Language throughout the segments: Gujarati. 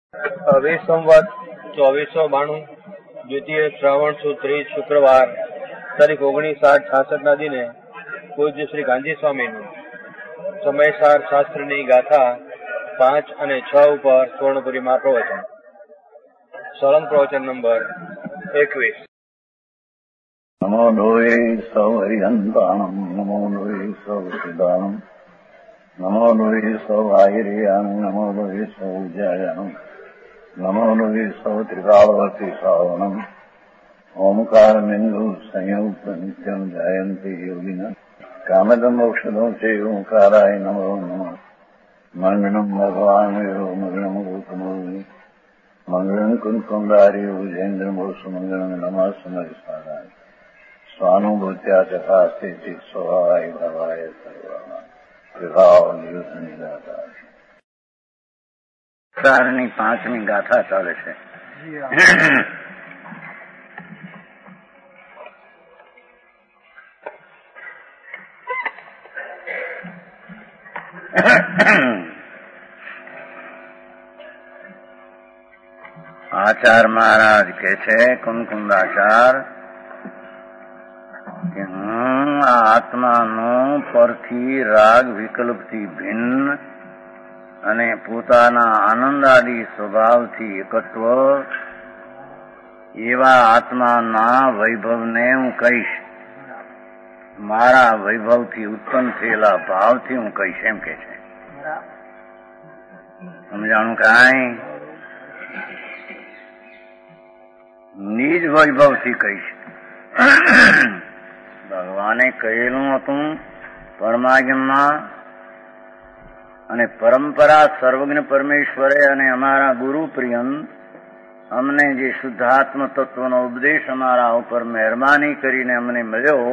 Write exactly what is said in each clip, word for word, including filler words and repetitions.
હવે સંવત ચોવીસો બાણું દ્વિતીય શ્રાવણ સુદ ત્રીજ શુક્રવાર તારીખ ઓગણીસ આઠ છાસઠ ના દિને પૂજ્ય શ્રી ગાંધી સ્વામીનું સમયસાર શાસ્ત્રની ગાથા પાંચ અને છ ઉપર સ્વર્ણપુરીમાં પ્રવચન. સળંગ પ્રવચન નંબર એકવીસ. નમો લોહે સૌ હરિહંતાણમ, નમો લોહે સૌ સિદ્ધાણમ, નમો લોહે સૌ આહિર્યાણમ, નમો લોહે સૌ જયાણમ, નમો લોહે સૌ ત્રિકાળવતી શ્રાવણમ, ઓમકાર બિંદુ સંયુક્ત નિત્યમ જયંતી યોગિના કામદમ મોક્ષદો છે ઓંકારાય નમો નમઃ. મંગળમ ભગવાન વીરો મંગળમ ગૌતમોની મંગળમ કુંકુંડારી ઉજેન્દ્ર મોક્ષ મંગળમ નમઃ સમરિસ્વાદાય સ્વાનુભૂત્યા તથા સ્થિતિ સ્વભાવાય ભવાય સર્વમાં વિભાવ નિયુદ્ધ નિરાધાર. ચારની પાંચમી ગાથા ચાલે છે. આચાર મહારાજ કે છે, કુમકુંદાચાર, કે હું આ આત્માનો પરથી રાગ વિકલ્પથી ભિન્ન અને પોતાના આનંદાદી સ્વભાવથી એકત્વ એવા આત્માના વૈભવને હું કહીશ. મારા વૈભવથી ઉત્પન્ન થયેલા ભાવથી હું કહીશ એમ કે છે. સમજાણું કાંઈ? નિજ વૈભવથી કહીશ. ભગવાને કહેલું હતું પરમાગમમાં, અને પરંપરા સર્વજ્ઞ પરમેશ્વરે અને અમારા ગુરુ પ્રિયંત અમને જે શુદ્ધાત્મ તત્વનો ઉપદેશ અમારા ઉપર મહેરબાની કરીને અમને મળ્યો,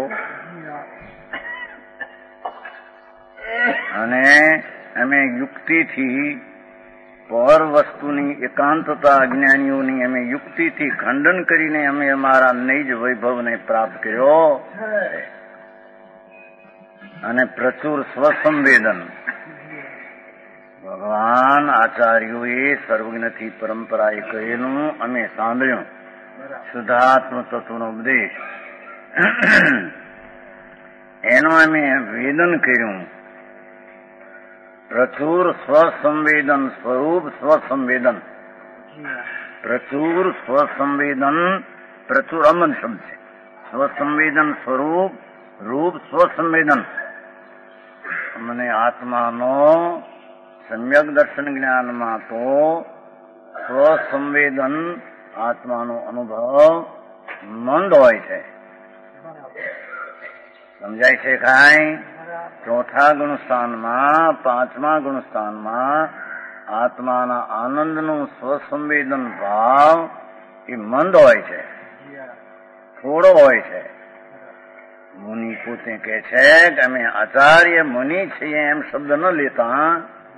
અને અમે યુક્તિથી પર વસ્તુની એકાંતતા અજ્ઞાનીઓની અમે યુક્તિથી ખંડન કરીને અમે અમારા નિજ વૈભવને પ્રાપ્ત કર્યો, અને પ્રચુર સ્વસંવેદન ભગવાન આચાર્યોએ સર્વજ્ઞથી પરંપરાએ કહેલું અમે સાંભળ્યું. શુદ્ધાત્મ તત્વનો ઉપદેશ એનું અમે વેદન કર્યું. પ્રચુર સ્વસંવેદન સ્વરૂપ સ્વસંવેદન, પ્રચુર સ્વસંવેદન, પ્રચુર અમન શબ્દ છે. સ્વસંવેદન સ્વરૂપ રૂપ સ્વસંવેદન. મને આત્માનો સમ્યક દર્શન જ્ઞાનમાં તો સ્વસંવેદન આત્માનો અનુભવ મંદ હોય છે. સમજાય છે કાંઈ? ચોથા ગુણસ્થાનમાં, પાંચમા ગુણસ્થાનમાં આત્માના આનંદનું સ્વસંવેદન ભાવ એ મંદ હોય છે, થોડો હોય છે. મુનિ પોતે કે છે કે અમે આચાર્ય મુનિ છીએ એમ શબ્દ ન લેતા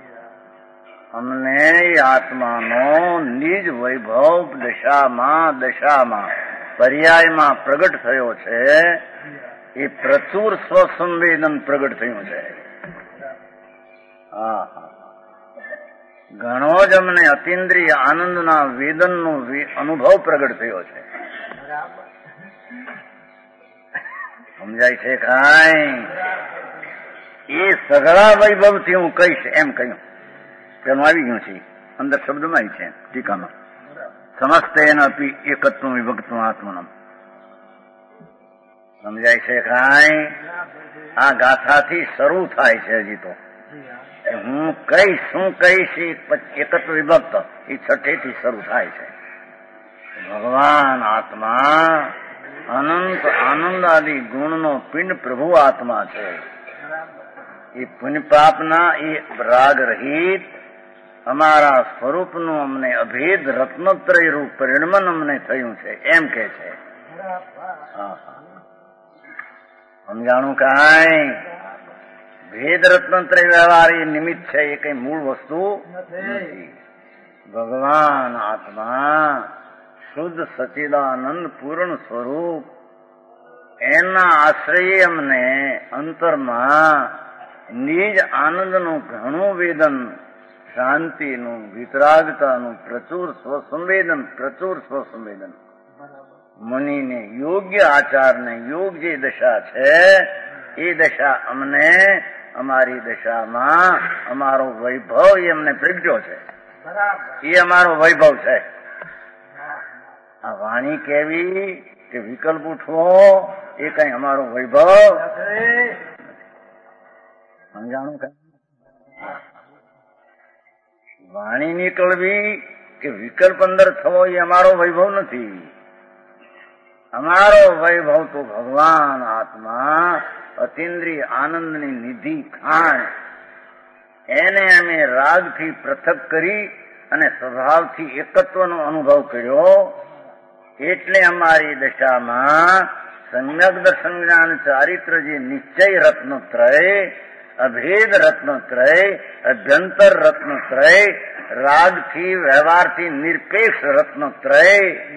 અમને આત્માનો નિજ વૈભવ દશામાં દશામાં પર્યાયમાં પ્રગટ થયો છે, એ પ્રચુર સ્વસંવેદન પ્રગટ થયું છે. હા, ઘણો જ અમને અતિન્દ્રિય આનંદના વેદનનો અનુભવ પ્રગટ થયો છે. સમજાય છે કાંઈ? એ સઘળા વૈભવથી હું કહીશ એમ કહ્યું. પેલું આવી ગયું છે, અંદર શબ્દમાં છે ટીકામાં. સમસ્તેન અપી એકત્વ વિભક્ત આત્મનમ. સમજાય છે કાંઈ? આ ગાથાથી શરૂ થાય છે. હજી તો હું કહીશ શું કહીશ એકત્વ વિભક્ત એ છઠ્ઠેથી શરૂ થાય છે. ભગવાન આત્મા અનંત આનંદ આદિ ગુણનો પિંડ પ્રભુ આત્મા છે. એ પુણ્ય પાપના એ રાગ રહિત અમારા સ્વરૂપનું અમને અભેદ રત્નત્રય રૂપ પરિણમન અમને થયું છે એમ કે છે. સમજાણું કાંઈ? ભેદ રત્નત્રય વ્યવહાર એ નિમિત્ત છે, એ કઈ મૂળ વસ્તુ નથી. ભગવાન આત્મા શુદ્ધ સચિદાનંદ પૂર્ણ સ્વરૂપ, એના આશ્રયે અમને અંતરમાં નિજ આનંદનું ઘણું વેદન શાંતિનું, વિતરાગતાનું, પ્રચુર સ્વસંવેદન, પ્રચુર સ્વસંવેદન. મુનિને યોગ્ય આચારને યોગ જે દશા છે એ દશા અમને અમારી દશામાં અમારો વૈભવ એમને પ્રગટ્યો છે. એ અમારો વૈભવ છે. આ વાણી કેવી કે વિકલ્પ ઉઠવો એ કઈ અમારો વૈભવ સમજાણું. કઈ વાણી નીકળવી કે વિકલ્પ અંદર થવો એ અમારો વૈભવ નથી. અમારો વૈભવ તો ભગવાન આત્મા અતિન્દ્રિય આનંદની નિધિ ખાણ એને અમે રાગથી પૃથક કરી અને સ્વભાવથી એકત્વનો અનુભવ કર્યો. એટલે અમારી દશામાં સમ્યક દર્શન જ્ઞાન ચારિત્ર જે નિશ્ચય રત્નત્રય, અભેદ રત્નત્રય, અભ્યંતર રત્નત્રય, રાગથી વ્યવહારથી નિરપેક્ષ રત્નત્રય,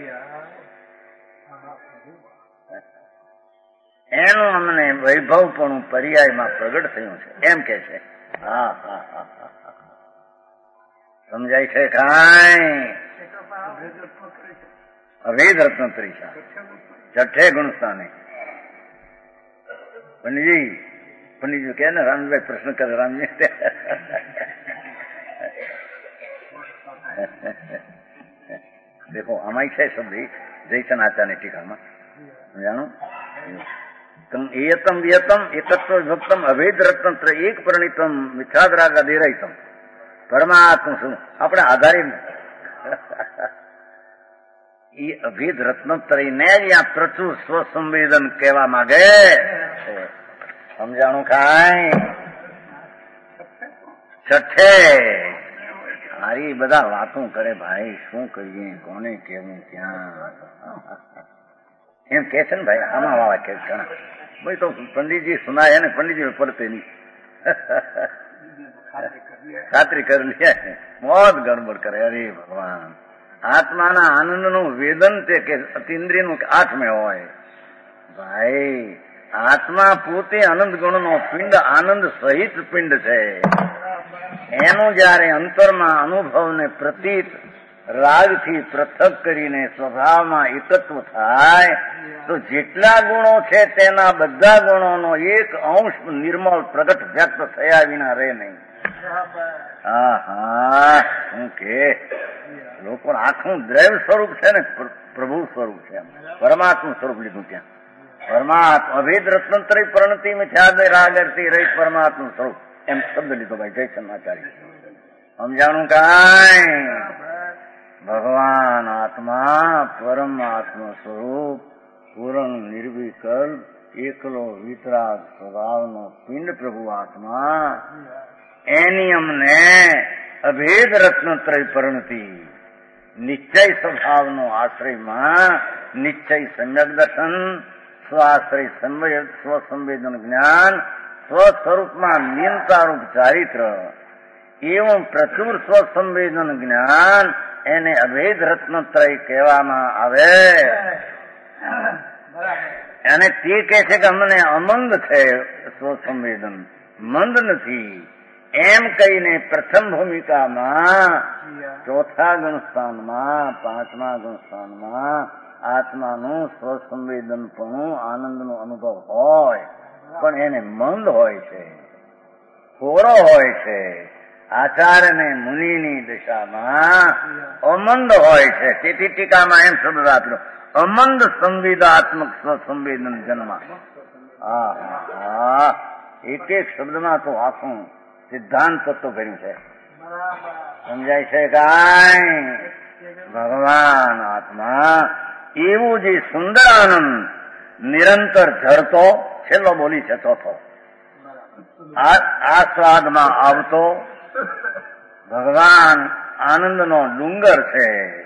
એનું અમને વૈભવપણું પર્યાયમાં પ્રગટ થયું છે એમ કે છે. હા હા હા હા સમજાય છે. કાંઈ અભેદ રત્નત્રય છઠ્ઠે ગુણસ્થાને પંડિતજી પંડિતજી કે ને રામજીભાઈ પ્રશ્ન કરે. રામજી દેખો આમાં છે શબ્દ જયસન આચાર્યની ટીકામાં જાણો. એતમ વિયતમ એકત્વ વિભક્તમ અભેદ રત્નત્ર એક પરિણીતમ મિથ્યાદ્રાગા દેરાયતમ પરમાત્મ શું આપણે આધારે એ અભેદ રત્નત્રયને ત્યાં પ્રચુર સ્વસંવેદન કહેવા માંગે. સમજાણું કાંઈ? છઠ્ઠે હારી બધા વાતો કરે ભાઈ, શું કરીએ, કોને કેવું, ક્યાં એમ કે છે ને ભાઈ. આમાં વાવા કે ઘણા ભાઈ તો પંડિતજી સુનાય ને પંડિતજી પડતે નહીં ખાતરી કરી લે મોત ગડબડ કરે. અરે ભગવાન, આત્માના આનંદનું વેદન તે કે અતિન્દ્રિયનું આઠમે હોય ભાઈ. આત્મા પોતે આનંદ ગુણનો પિંડ, આનંદ સહિત પિંડ છે. એનું જયારે અંતરમાં અનુભવને પ્રતીત રાગથી પૃથક કરીને સ્વભાવમાં એકત્વ થાય તો જેટલા ગુણો છે તેના બધા ગુણોનો એક અંશ નિર્મળ પ્રગટ વ્યક્ત થયા વિના રહે નહીં. હા હા શું કે લોકો આખું દ્રવ્ય સ્વરૂપ છે ને પ્રભુ સ્વરૂપ છે, પરમાત્મા સ્વરૂપ લીધું ત્યાં. પરમાત્મા અભેદ રત્નત્રય પ્રણતિ મિથ્યાદય રાગરતી રહી પરમાત્મા સ્વરૂપ એમ શબ્દ લીધો ભાઈ જયસન આચાર્ય. સમજાણું કાંઈ? ભગવાન આત્મા પરમાત્મા સ્વરૂપ પૂર્ણ નિર્વિકલ્પ એકલો વિતરાગ સ્વભાવનો પિંડ પ્રભુ આત્મા, એની અમને અભેદ રત્નત્રય પરિણતિ નિશ્ચય સ્વભાવનો આશ્રયમાં નિશ્ચય સમ્યક દર્શન, સ્વાશ્રય સ્વસંવેદન જ્ઞાન, સ્વસ્વરૂપમાં લીનતારૂપ ચારિત્ર એવું પ્રચુર સ્વસંવેદન જ્ઞાન એને અભેદ રત્નત્રય કહેવામાં આવે. અને તે કહે છે કે અમને અમંદ છે સ્વસંવેદન, મંદ નથી એમ કહીને પ્રથમ ભૂમિકામાં ચોથા ગુણસ્થાનમાં પાંચમા ગુણસ્થાનમાં આત્માનું સ્વસંવેદનપણું આનંદનો અનુભવ હોય પણ એને મંદ હોય છે, થોડો હોય છે. આચાર્ય ને મુનિની દશામાં અમંદ હોય છે. તેથી ટીકામાં એમ શબ્દ આપ્યો અમંદ સંવેદાત્મક સ્વસંવેદન જન્મ. હા, એક એક શબ્દમાં તો આખું સિદ્ધાંત તત્વ કર્યું છે. સમજાય છે કાંઈ? ભગવાન આત્મા એવું જે સુંદર આનંદ નિરંતર ઝરતો, છેલ્લો બોલી છે ચોથો, આ સ્વાદમાં આવતો ભગવાન આનંદનો ડુંગર છે,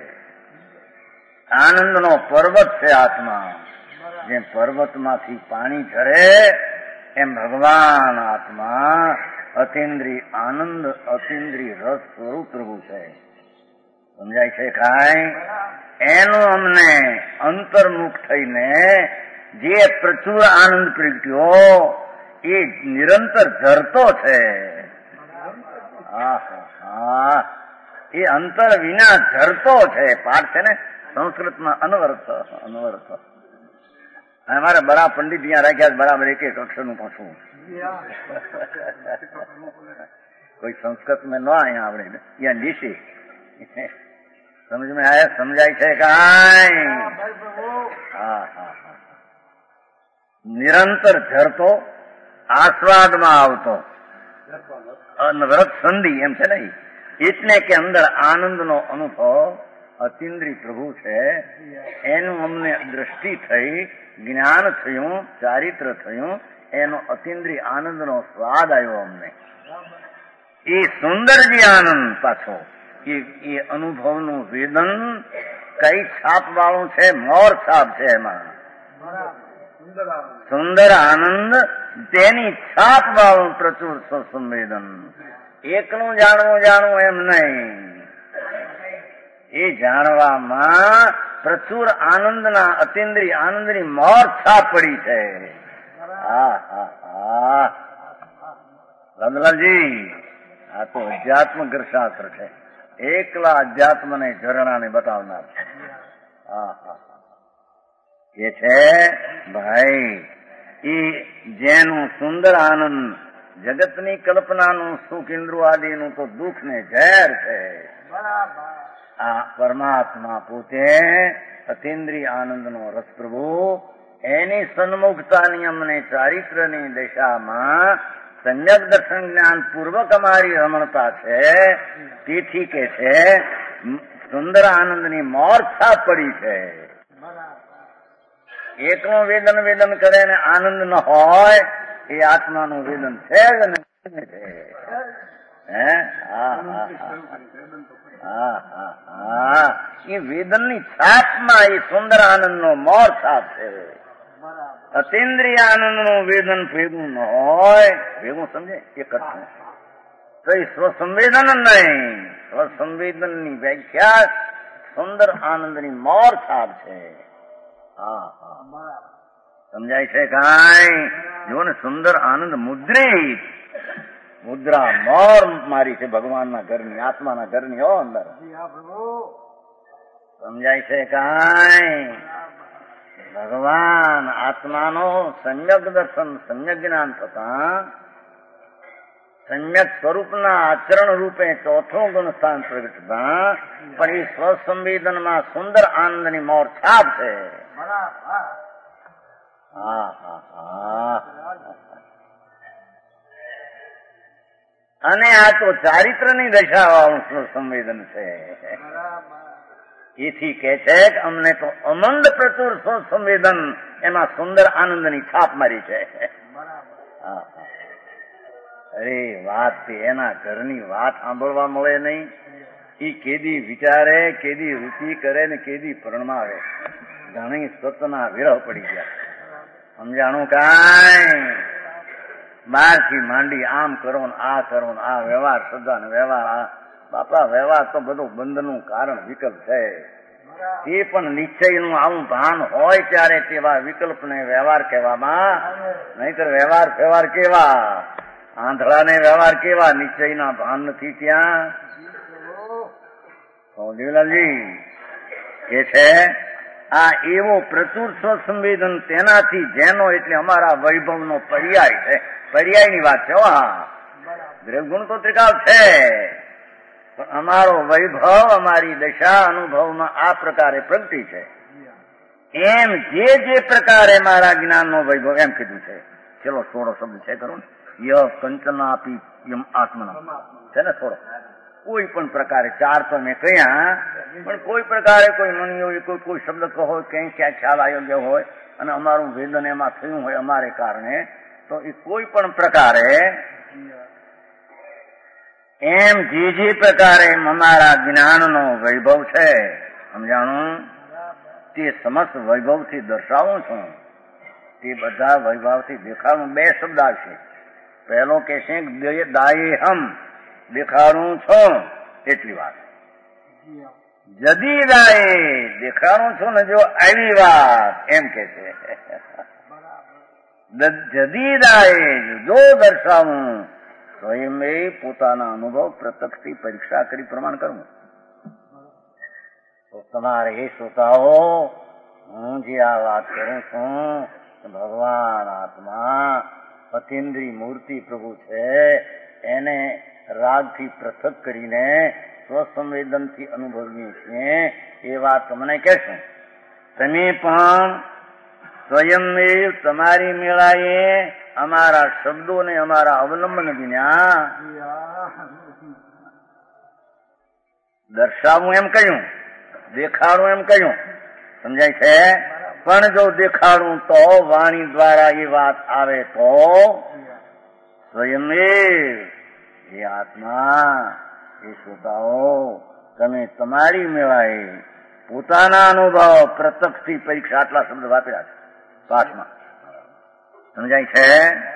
આનંદનો પર્વત છે આત્મા. જેમ પર્વતમાંથી પાણી ઝરે એમ ભગવાન આત્મા અતિન્દ્રિય આનંદ, અતિન્દ્રિય રસ સ્વરૂપ પ્રભુ છે. સમજાય છે કાંઈ? એનું અમને અંતર્મુખ થઈને જે પ્રચુર આનંદ પ્રગટ્યો એ નિરંતર ઝરતો છે. હા હા એ અંતર વિના ઝરતો છે પાઠ છે ને સંસ્કૃતમાં અનવર્થ અનવર્થ. અને મારે બરા પંડિત ત્યાં રાખ્યા બરાબર એક એક અક્ષરનું પૂછવું. કોઈ સંસ્કૃત મેં ન અહીંયા આવડે ત્યાં નીચે સમજ મેં આયા સમજાય છે કાંઈ? હા હા હા નિરંતર ઝરતો આસ્વાદમાં આવતો અનવરત સંધિ એમ છે ને એટલે કે અંદર આનંદનો અનુભવ અતિન્દ્રિય પ્રભુ છે એનું અમને દ્રષ્ટિ થઈ જ્ઞાન થયું ચારિત્ર થયું એનો અતિન્દ્રિય આનંદનો સ્વાદ આવ્યો અમને. એ સુંદર જે આનંદ પાછો એ અનુભવનું વેદન કઈ છાપ વાળું છે? મોર છાપ છે એમાં. સુંદર આનંદ તેની છાપ વાળું પ્રચુર સંવેદન. એકનું જાણવું જાણવું એમ નહીં, એ જાણવામાં પ્રચુર આનંદના અતિન્દ્રિય આનંદની મોર છાપ પડી છે. હા હા હા રંગલાલજી આ તો અધ્યાત્મ ગરશાસ્ત્ર છે. એકલા અધ્યાત્મને ઝરણાને બતાવનાર છે. હા હા એ છે ભાઈ એ જેનું સુંદર આનંદ જગતની કલ્પનાનું સુખ ઇન્દ્ર આદિનું તો દુઃખ ને ઝેર છે. આ પરમાત્મા પોતે અતિન્દ્રિય આનંદનો રસ પ્રભુ એની સન્મુખતાની અમને ચારિત્રની દિશામાં સમ્યક દર્શન જ્ઞાન પૂર્વક અમારી રમણતા છે. તેથી કે છે સુંદર આનંદની મોર છાપ પડી છે. એકનું વેદન વેદન કરે ને આનંદ ન હોય એ આત્માનું વેદન છે જ નહીં. હે હા હા હા હા એ વેદનની છાપમાં એ સુંદર આનંદનો મોર છાપ છે. અતિન્દ્રિય આનંદનું વેદન ભેગું ન હોય, ભેગું સમજે એક જ તો એ સ્વસંવેદન નહીં. સ્વસંવેદનની વ્યાખ્યા સુંદર આનંદની મોર છાપ છે. હા હા સમજાય છે કાંઈ? જો ને સુંદર આનંદ મુદ્રિત મુદ્રા મોર મારી છે ભગવાનના ઘરની આત્માના ઘરની હો અંદર. સમજાય છે કાંઈ? ભગવાન આત્માનો સમ્યક દર્શન સમ્યક જ્ઞાન થતા સમ્યક સ્વરૂપના આચરણ રૂપે ચોથું ગુણ સ્થાન પ્રગટતા પણ એ સ્વસંવેદનમાં સુંદર આનંદની મોર છાપ છે. હા હા હા અને આ તો ચારિત્રની દશા વાળું સંવેદન છે. એથી કે છે કે અમને તો અમંદ પ્રચુર સંવેદન એમાં સુંદર આનંદની છાપ મારી છે. અરે વાત એના ઘરની વાત સાંભળવા મળે નહીં. એ કેદી વિચારે કેદી રૂચિ કરે ને કેદી પરણમાવે. ઘણી સતના વિરહ પડી ગયા. સમજાણું કાંઈ? બહાર થી માંડી આમ કરો ને આ કરો ને આ વ્યવહાર શ્રદ્ધા ને વ્યવહાર આ બાપા વ્યવહાર તો બધું બંધનું કારણ વિકલ્પ છે. એ પણ નિશ્ચયનું આવું ભાન હોય ત્યારે તેવા વિકલ્પને વ્યવહાર કહેવામાં, નહીતર વ્યવહાર વ્યવહાર કેવા આંધળાને વ્યવહાર કેવા નિશ્ચયના ભાન નથી ત્યાં. દેવલાલજી કે છે આ એવો પ્રચુર સ્વસંવેદન તેનાથી જેનો એટલે અમારા વૈભવનો પર્યાય છે. પર્યાયની વાત છે. હા દ્રવગુણ તો ત્રિકાળ છે પણ અમારો વૈભવ અમારી દશા અનુભવમાં આ પ્રકારે પ્રગતિ છે. એમ જે જે પ્રકારે મારા જ્ઞાનનો વૈભવ એમ કીધું છે. ચલો થોડો શબ્દ છે ખરો ને ય કંચનાપી યમ આત્મના છે ને થોડો કોઈ પણ પ્રકારે ચાર તો મેં કહ્યા પણ કોઈ પ્રકારે કોઈ મની હોય કોઈ કોઈ શબ્દ કહો ક્યાંય ક્યાં ખ્યાલ આયોગ્ય હોય અને અમારું વેદન એમાં થયું હોય અમારે કારણે તો એ કોઈ પણ પ્રકારે એમ જે જે પ્રકારે અમારા જ્ઞાનનો વૈભવ છે સમજાણું તે સમસ્ત વૈભવથી દર્શાવું છું. તે બધા વૈભવથી દેખાડું. બે શબ્દ આવશે. પહેલો કે છે દાયેહમ દેખાડું છું એટલી વાત. જદી દાયે દેખાડું છું ને જો આવી વાત એમ કે છે. જદી દાયે જો દર્શાવું સ્વયં પોતાના અનુભવ પ્રત્યક્ષથી પરીક્ષા કરી પ્રમાણ કરવું. તો તમારે એ શ્રોતાઓ, હું જે આ વાત કરું છું, ભગવાન આત્મા અતિન્દ્રિય મૂર્તિ પ્રભુ છે, એને રાગથી પૃથક કરીને સ્વસંવેદનથી અનુભવીએ છીએ. એ વાત તમને કહેશું. તમે પણ સ્વયં તમારી મેળાએ અમારા શબ્દોને અમારા અવલંબન વિના દર્શાવવું એમ કહ્યું, દેખાડવું એમ કહ્યું, સમજાય છે. પણ જો દેખાડું તો વાણી દ્વારા એ વાત આવે તો સ્વયં એ આત્મા, એ શ્રોતાઓ, તમે તમારી મેળાએ પોતાના અનુભવ પ્રત્યક્ષથી પરીક્ષા, આટલા શબ્દ વાપર્યા છે પાઠમાં, સમજાય છે.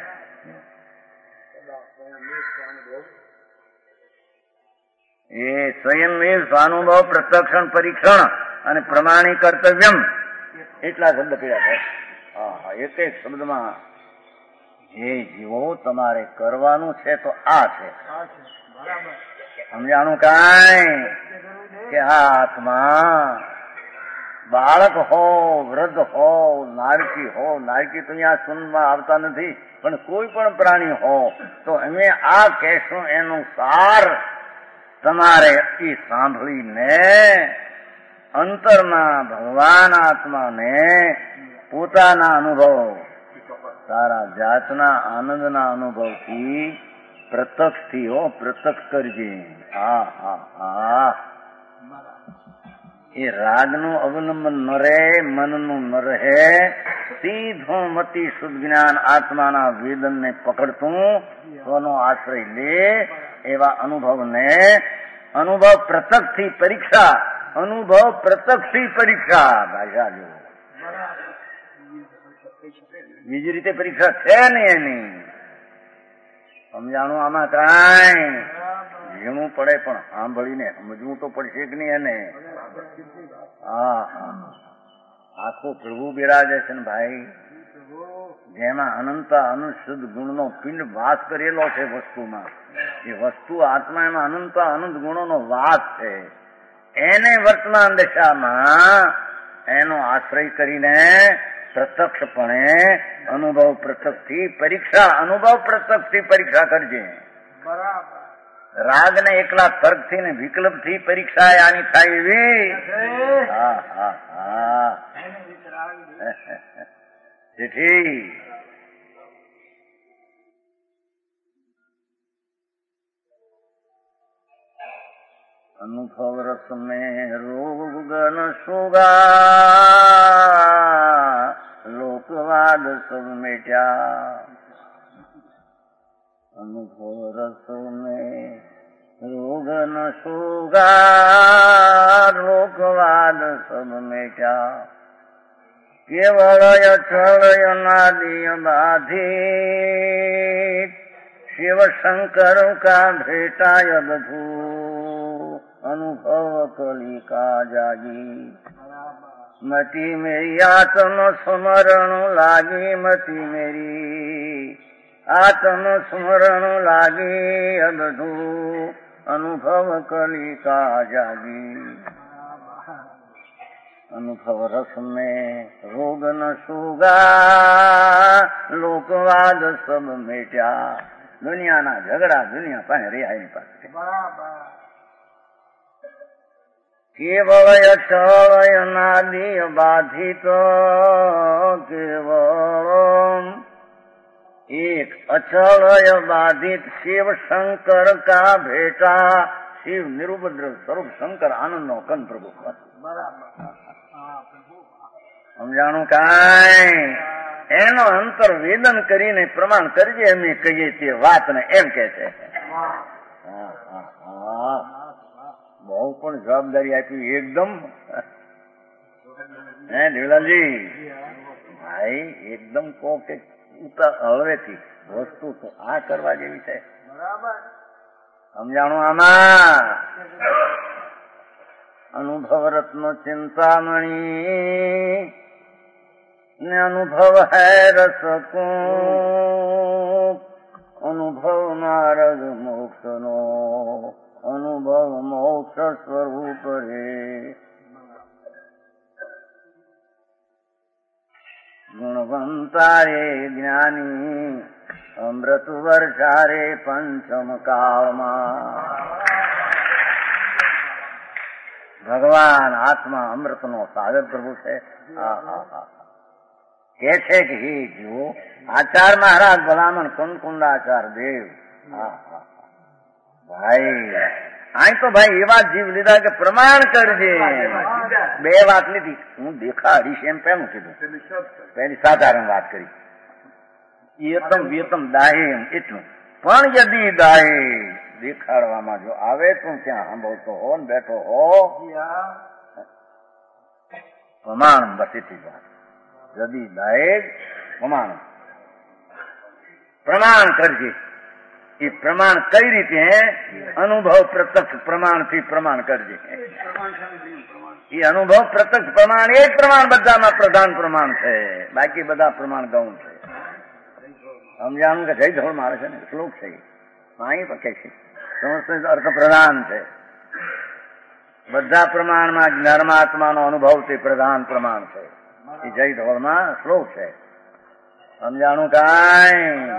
એ સ્વયં સ્વાનુભવ પ્રત્યક્ષણ પરીક્ષણ અને પ્રમાણી કર્તવ્યમ, એટલા શબ્દ પીડા છે. હા, એક એક શબ્દમાં જે જીવો તમારે કરવાનું છે તો આ છે. સમજાણું કાંઈ કે આ આત્મા બાળક હો, વૃદ્ધ હો, નારકી હો, નારકી તો અહીંયા સુનમાં આવતા નથી, પણ કોઈ પણ પ્રાણી હો તો અમે આ કહેશું એનું સાર તમારે એ સાંભળીને અંતરના ભગવાન આત્માને પોતાના અનુભવ, તારા જાતના આનંદના અનુભવથી પ્રત્યક્ષથી હો પ્રત્યક્ષ કરજે. હા હા હા, એ રાગનું અવલંબન ન રહે, મનનું ન રહે, સીધું મતિ શુદ્ધ જ્ઞાન આત્માના વેદનને પકડતું સ્વનો આશ્રય લે. એવા અનુભવને અનુભવ પ્રત્યક્ષથી પરીક્ષા, અનુભવ પ્રત્યક્ષથી પરીક્ષા, ભાષા જો બીજી રીતે પરીક્ષા છે ને એની. સમજાણું આમાં કાંઈ ઝીણું પડે પણ સાંભળીને સમજવું તો પડશે કે નહીં એને. હા હા, આખો પ્રભુ બિરાજે છે ને ભાઈ, જેમાં અનંત અનુશુદ્ધ ગુણનો પિંડ વાસ કરેલો છે વસ્તુમાં. એ વસ્તુ આત્મા એમાં અનંત અનંત ગુણોનો વાસ છે. એને વર્તમાન દશામાં એનો આશ્રય કરીને પ્રત્યક્ષપણે અનુભવ પ્રત્યક્ષથી પરીક્ષા, અનુભવ પ્રત્યક્ષથી પરીક્ષા કરજે. બરાબર. રાગ ને એકલા તર્કથી ને વિકલ્પથી પરીક્ષા આની થાય એવી. હા હા હા, તેથી અનુભવ રસ મેં રોગ ન સુગા, લોકવાદ સબ મેટ્યા. અનુભવ રસ મેં રોગ ન સુગા, લોકવાદ સબ મેટ્યા. કેવળ અચળ નાદિય બાધિત, શિવ શંકર કા ભેટાય બધું, અનુભવ કલિકા જાગી. મતી મેરી આત્મ સ્મરણ લાગી, મતી મેરી આત્મ સ્મરણ લાગી, બધું અનુભવ કલિકા જાગી. અનુભવ રસ મેં રોગ ન સુગા, લોકવાદ સબ મેટ્યા. દુનિયાના ઝઘડા દુનિયા પાસે રિહાઈ પાસે. કેવળ અચળ નાદિય બાધિત, કેવળ એક અચળ બાધિત શિવ શંકર કા ભેટા. શિવ નિરુપદ્રવ સ્વરૂપ, શંકર આનંદ નો કન પ્રભુ. સમજાણું કાંઈ? એનો અંતર વેદન કરીને પ્રમાણ કરજે એમ કહીએ છીએ વાતને, એમ કે છે. બહુ પણ જવાબદારી આપી એકદમ. હે દેવલાલજી ભાઈ, એકદમ કહો કે હળવેથી વસ્તુ તો આ કરવા જેવી છે. સમજાણું આમાં? અનુભવ રત્ન ચિંતામણી ને અનુભવ હૈ રસકું, અનુભવ માર્ગ મોક્ષનો, અનુભવ મોક્ષ સ્વરૂપ રે. ગુણવંતારે જ્ઞાની અમૃત વર્ષારે પંચમ કાળમાં. ભગવાન આત્મા અમૃતનો સાગર પ્રભુ છે. કે છે કે હે જીવો, આચાર મહારાજ ભલામણ કુંકુંડાચાર દેવ. ભાઈ અહીં તો ભાઈ એવા જીવ લીધા કે પ્રમાણ કરજે. બે વાત લીધી, હું દેખાડીશ એમ પેલું કીધું, પેલી સાધારણ વાત કરી. યતમ વ્યતમ દાહે એટલું પણ યદી દાહે દેખાડવામાં જો આવે તો ત્યાં સાંભળતો હો ને બેઠો હો પ્રમાણ. બસ એટલી વાત. યદી દાહે પ્રમાણ, પ્રમાણ કરજે. એ પ્રમાણ કઈ રીતે? અનુભવ પ્રત્યક્ષ પ્રમાણથી પ્રમાણ કરજે. એ અનુભવ પ્રત્યક્ષ પ્રમાણ એ જ પ્રમાણ બધામાં પ્રધાન પ્રમાણ છે. બાકી બધા પ્રમાણ ગૌણ છે. સમજાણું કે જય ધોળમાં આવે છે ને શ્લોક છે, અહીં પણ કે છે સંસ્કૃત અર્થ પ્રધાન છે. બધા પ્રમાણમાં ધર્માત્માનો અનુભવ તે પ્રધાન પ્રમાણ છે. એ જય ધોળમાં શ્લોક છે. સમજાણું કાંઈ?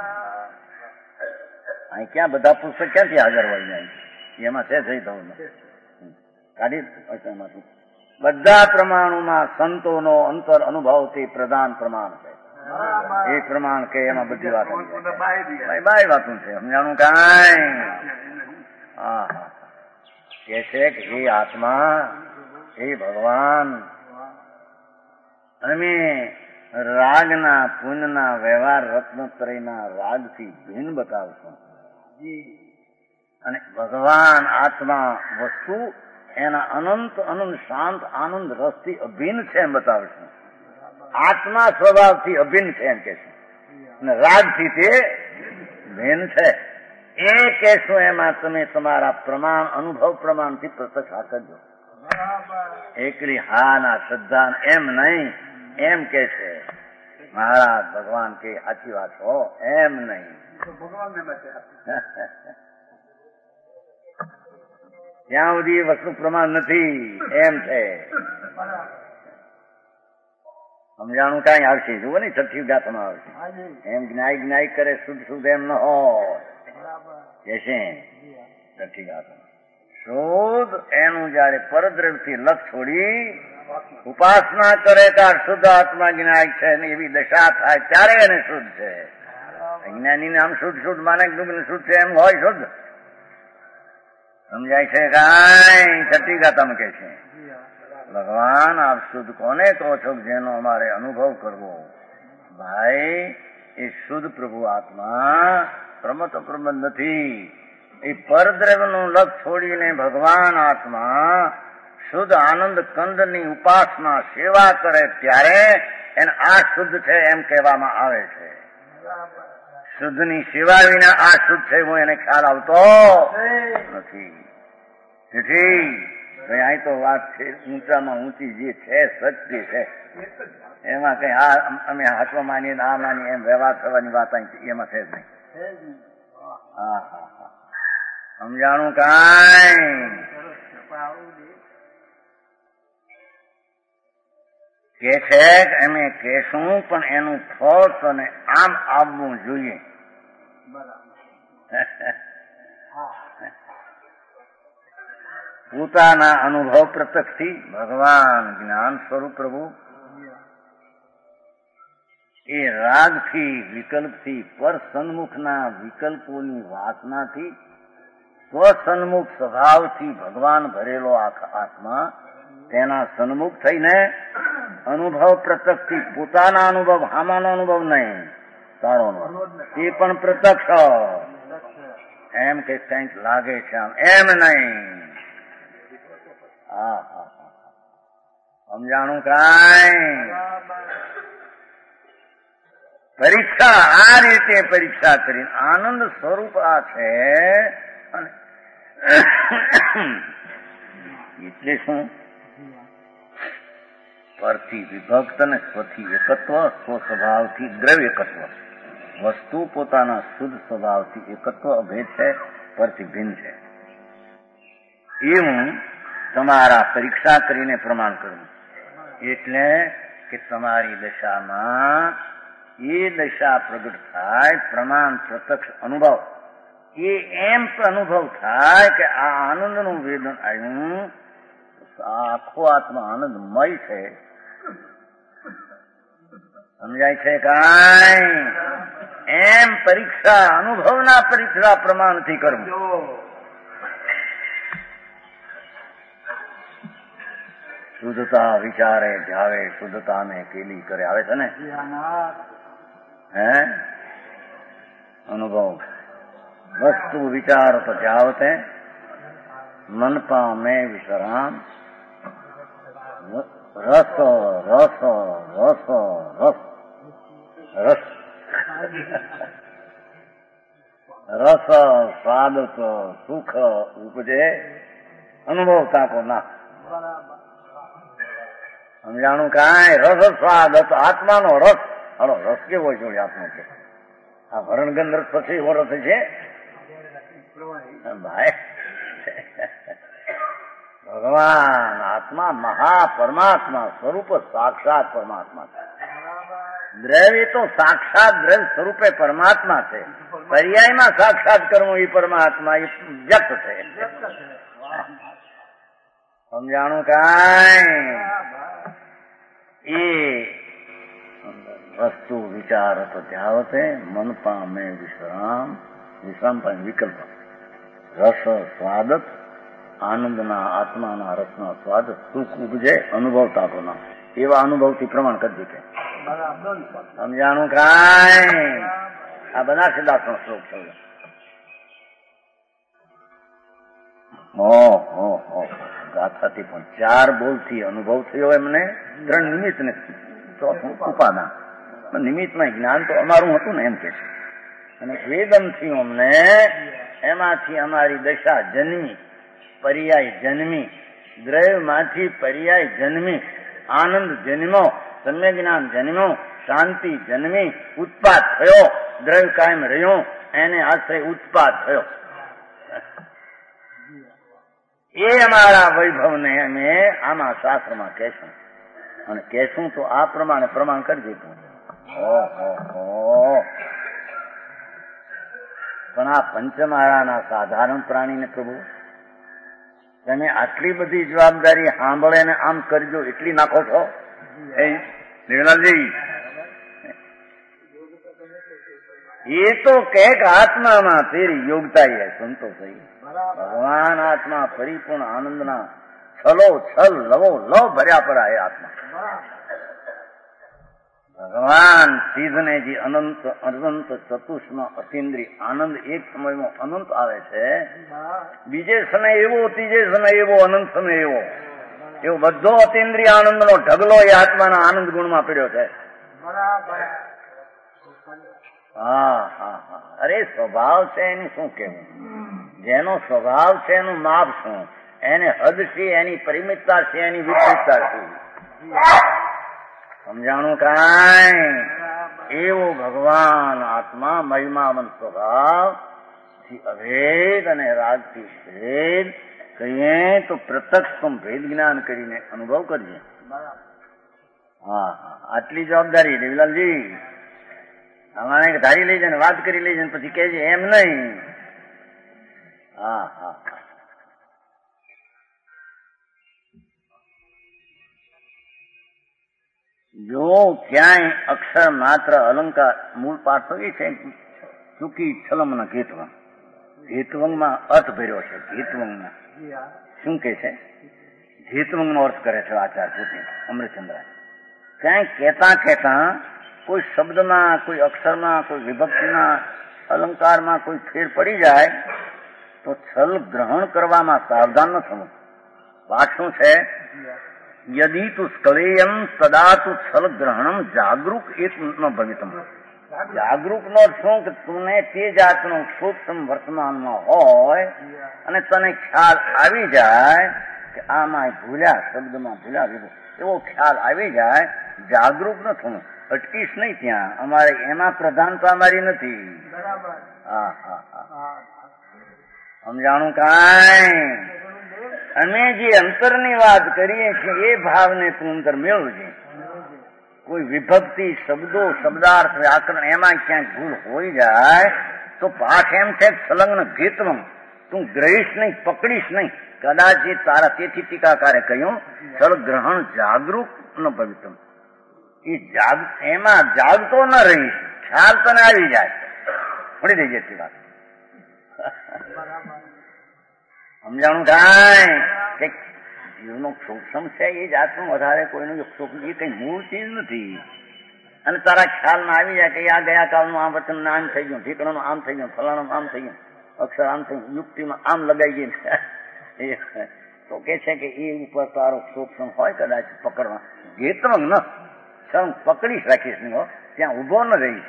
અહીં ક્યાં બધા પુસ્તક ક્યાંથી હાજર હોય ને? એમાં છે જય ધોળમાં કાઢી એમાંથી. બધા પ્રમાણોમાં સંતોનો અંતર અનુભવ તે પ્રધાન પ્રમાણ છે. એ પ્રમાણ કે એમાં બધી વાત બાય વાતું છે. સમજાણું કાંઈ? હા હા કે છે કે હે આત્મા, હે ભગવાન, અમે રાગના પુણ્યના વ્યવહાર રત્નત્રયના રાગથી ભિન્ન બતાવશું. અને ભગવાન આત્મા વસ્તુ એના અનંત અનંત શાંત આનંદ રસથી અભિન્ન છે એમ બતાવશું. આત્મા સ્વભાવથી અભિન્ન છે એમ કે છે, અને રાગથી તે ભિન્ન છે એ કહેશું. એમાં તમે તમારા પ્રમાણ અનુભવ પ્રમાણથી પ્રત્યક્ષ કરજો. એકલી હા ના શ્રદ્ધા એમ નહીં, એમ કે છે મહારાજ ભગવાન કે સાચી વાત હો, એમ નહીં. ત્યાં સુધી વસ્તુ પ્રમાણ નથી એમ છે. સમજાણું કઈ આવશે જુઓ ને છઠ્ઠી ગાથામાં આવશે. એમ જ્ઞાય જ્ઞાય કરે શુદ્ધ શુદ્ધ એમ ન હોય કે છે છઠ્ઠી ગાથામાં. શુદ્ધ એનું જયારે પરદ્રવ્યથી લક્ષ છોડી ઉપાસના કરે ત્યારે શુદ્ધ આત્મા જ્ઞાય છે ને એવી દશા થાય ત્યારે એને શુદ્ધ છે. જ્ઞાની નામ શુદ્ધ શુદ્ધ માને શુદ્ધ છે એમ હોય શુદ્ધ. સમજાય છે કાંઈ? છઠ્ઠી ગાથામાં કે છે ભગવાન આપ શુદ્ધ કોને કહો છો જેનો અમારે અનુભવ કરવો? ભાઈ એ શુદ્ધ પ્રભુ આત્મા પ્રમત પ્રમત નથી. એ પરદ્રવ્યનું લક્ષ છોડીને ભગવાન આત્મા શુદ્ધ આનંદ કંદની ઉપાસના સેવા કરે ત્યારે એને આ શુદ્ધ છે એમ કહેવામાં આવે છે. શુદ્ધની સેવા વિના આ શુદ્ધ છે હું એને ખ્યાલ આવતો નથી. તેથી અહીં તો વાત છે ઊંચામાં ઊંચી જે છે સત્ય છે એમાં કઈ આ અમે હાથવા માનીએ આ માનીએ એમ વ્યવહાર થવાની વાત અહીં એમાં છે જ નહીં. હા હા હા સમજાણું કાંઈ? કે છે કે અમે કહેશું પણ એનું ફળ તને આમ આવવું જોઈએ. પોતાના અનુભવ પ્રત્યક્ષથી ભગવાન જ્ઞાન સ્વરૂપ પ્રભુ એ રાગથી વિકલ્પથી પર સન્મુખના વિકલ્પોની વાસનાથી સ્વસન્મુખ સ્વભાવથી ભગવાન ભરેલો આત્મા તેના સન્મુખ થઈને અનુભવ પ્રત્યક્ષથી પોતાના અનુભવ હામાનો અનુભવ નહીં તારો એ પણ પ્રત્યક્ષ એમ કે કંઈક લાગે છે આમ એમ નહીં. હા હા સમજાણું કાંઈ? પરીક્ષા આ રીતે પરીક્ષા કરીને આનંદ સ્વરૂપ આ છે. અને એટલે શું? પરથી વિભક્ત અને સ્વથી એકત્વ, સ્વ સ્વભાવથી દ્રવ્ય એકત્વ. વસ્તુ પોતાના શુદ્ધ સ્વભાવથી એકત્વ અભેદ છે, પરથી ભિન્ન છે. એ હું તમારા પરીક્ષા કરીને પ્રમાણ કરું. એટલે કે તમારી દશામાં એ દશા પ્રગટ થાય, પ્રમાણ પ્રત્યક્ષ અનુભવ, એ એમ અનુભવ થાય કે આ આનંદનું વેદન આવ્યું, આખો આત્મા આનંદમય છે. સમજાય છે કાંઈ? એમ પરીક્ષા અનુભવના પરીક્ષા પ્રમાણથી કરવું. શુદ્ધતા વિચારે જાવે, શુદ્ધતાને કેલી કરે. આવે છે ને હે અનુભવ. વસ્તુ વિચાર તો જાવતે મન પામે વિશ્રામ. રસ રસ રસ રસ રસ રસ સ્વાદ સુખ ઉપજે, અનુભવ તાકો ના. સમજાણું કાંઈ? રસ સ્વાદ હતો આત્માનો રસ. હલો, રસ કેવો જોડે આત્મા છે? આ વરણગંધ રસ પછી એવો રસ છે ભાઈ. ભગવાન આત્મા મહા પરમાત્મા સ્વરૂપ સાક્ષાત પરમાત્મા છે. દ્રવ્ય તો સાક્ષાત દ્રવ્ય સ્વરૂપે પરમાત્મા છે. પર્યાયમાં સાક્ષાત કરવું એ પરમાત્મા એ વ્યક્ત છે. સમજાણું કાંઈ? એ વસ્તુ વિચાર તો જાવતે મન પામે વિશ્રામ. વિશ્રામ પામે વિકલ્પ. રસ સ્વાદત આનંદના આત્માના રસના સ્વાદ સુખ ઉપજે, અનુભવ તાકો ના. એવા અનુભવથી પ્રમાણ કરજો કે સમજાણું કાંઈ? આ બધા સિદ્ધાર્થનો શ્લોક છે. ઓહો ગાથાથી પણ ચાર બોલથી અનુભવ થયો એમને. ત્રણ નિમિત્ત ને ચોથું ઉપાદાન. નિમિત્તમાં જ્ઞાન તો અમારું હતું ને એમ કે છે. અને વેદનથી અમને એમાંથી અમારી દશા જન્મી, પર્યાય જન્મી, દ્રવ્યમાંથી પર્યાય જન્મી, આનંદ જન્મો, સમ્ય જ્ઞાન જન્મ્યો, શાંતિ જન્મી, ઉત્પાદ થયો, દ્રવ્ય કાયમ રહ્યો, એને આશ્રય ઉત્પાદ થયો. એ અમારા વૈભવને અમે આમાં શાસ્ત્રમાં કહેશું. અને કહેશું તો આ પ્રમાણે પ્રમાણ કરી દીધું. ઓહો, પણ આ પંચમાળાના સાધારણ પ્રાણીને પ્રભુ તમે આટલી બધી જવાબદારી સાંભળે ને આમ કરજો એટલી નાખો છો? એ નિર્મલજી, એ તો કહેક આત્મામાં તેરી યોગતા એ સંતો થઈ. ભગવાન આત્મા પરિપૂર્ણ આનંદના છલો છલ લવો લવ ભર્યા પરા એ આત્મા. ભગવાન સિદ્ધને જે અનંત અનંત ચતુષ્મ અતિન્દ્રિય આનંદ એક સમયમાં અનંત આવે છે, બીજે સમય એવો, ત્રીજે સમય એવો, અનંત સમય એવો, એવો બધો અતિન્દ્રિય આનંદનો ઢગલો એ આત્માના આનંદ ગુણમાં પડ્યો છે. હા હા હા અરે સ્વભાવ છે એનું શું કેવું? જેનો સ્વભાવ છે એનું માપ શું? એને હદ છે, એની પરિમિતતા છે, એની વિપરીતતા છે. સમજાણું કાંઈ? એવો ભગવાન આત્મા મહિમાવંત સ્વભાવ થી અભેદ અને રાગથી ભેદ કહીએ તો પ્રત્યક્ષ ભેદ જ્ઞાન કરીને અનુભવ કરીએ. હા હા આટલી જવાબદારી દેવીલાલજી. અમારે ધારી લઈ જાય, વાત કરી લઈ જાય, પછી કહેજે એમ નહીં. હા હા જો ક્યાંય અક્ષર માત્ર અલંકાર મૂળ પાઠ તો એ છે ચૂકી છલમના ઘેતવંગ. ઘેતવંગમાં અર્થ ભર્યો છે. ઘેતવંગમાં શું કે છે? ઘેતવંગનો અર્થ કરે છે આચાર્ય પોતે અમૃતચંદ્ર. ક્યાંય કહેતા કહેતા કોઈ શબ્દમાં, કોઈ અક્ષરમાં, કોઈ વિભક્તિમાં, અલંકારમાં કોઈ ફેર પડી જાય તો છલ ગ્રહણ કરવામાં સાવધાન ન થવું. વાત શું છે? યદિ તુ સ્કલેયમ સદા તુ છલ ગ્રહણમ જાગૃત એક ન ભવિતમ. જાગૃત નો શું કે તુને તે જાતનો સૂક્ષ્મ વર્તમાનમાં હોય અને તને ખ્યાલ આવી જાય કે આમાં ભૂલ્યા, શબ્દમાં ભૂલ્યા, એવો ખ્યાલ આવી જાય, જાગૃત ન થવું. અટકીશ નહીં ત્યાં. અમારે એમાં પ્રધાનતા અમારી નથી. હા હા હા સમજાણું કાંઈ. અમે જે અંતરની વાત કરીએ છીએ એ ભાવને તું અંદર મેળવજે. કોઈ વિભક્તિ શબ્દો શબ્દાર્થ વ્યાકરણ એમાં ક્યાંક ભૂલ હોઈ જાય તો પાઠ એમ છે સંલગ્ન ગીતમ તું ગ્રહીશ નહીં, પકડીશ નહીં. કદાચ એ તારા તેથી ટીકાકારે કહ્યું સર ગ્રહણ જાગૃત ન ભવિતમ. એ જાગ એમાં જાગતો ન રહીશ, ખ્યાલ તને આવી જાય પડી રહી જતી વાત. સમજાણું કાંઈ કે જીવનો સૂક્ષ્મ છે એ જાતનું વધારે કોઈનું સૂક્ષ્મ એ કઈ મૂળ ચીજ નથી. અને તારા ખ્યાલમાં આવી જાય કે આ ગયા કાળનું આ વચન આમ થઈ ગયું, ઠીકણાનું આમ થઈ ગયું, ફલાણું આમ થઈ ગયું, અક્ષર આમ થઈ ગયું, યુક્તિમાં આમ લગાઈ ગઈ તો કે છે કે એ ઉપર તારો સૂક્ષ્મ હોય કદાચ પકડવા ગેતમ ન સમ પકડીશ રાખીશ નહીં હો, ત્યાં ઉભો ન રહીશ.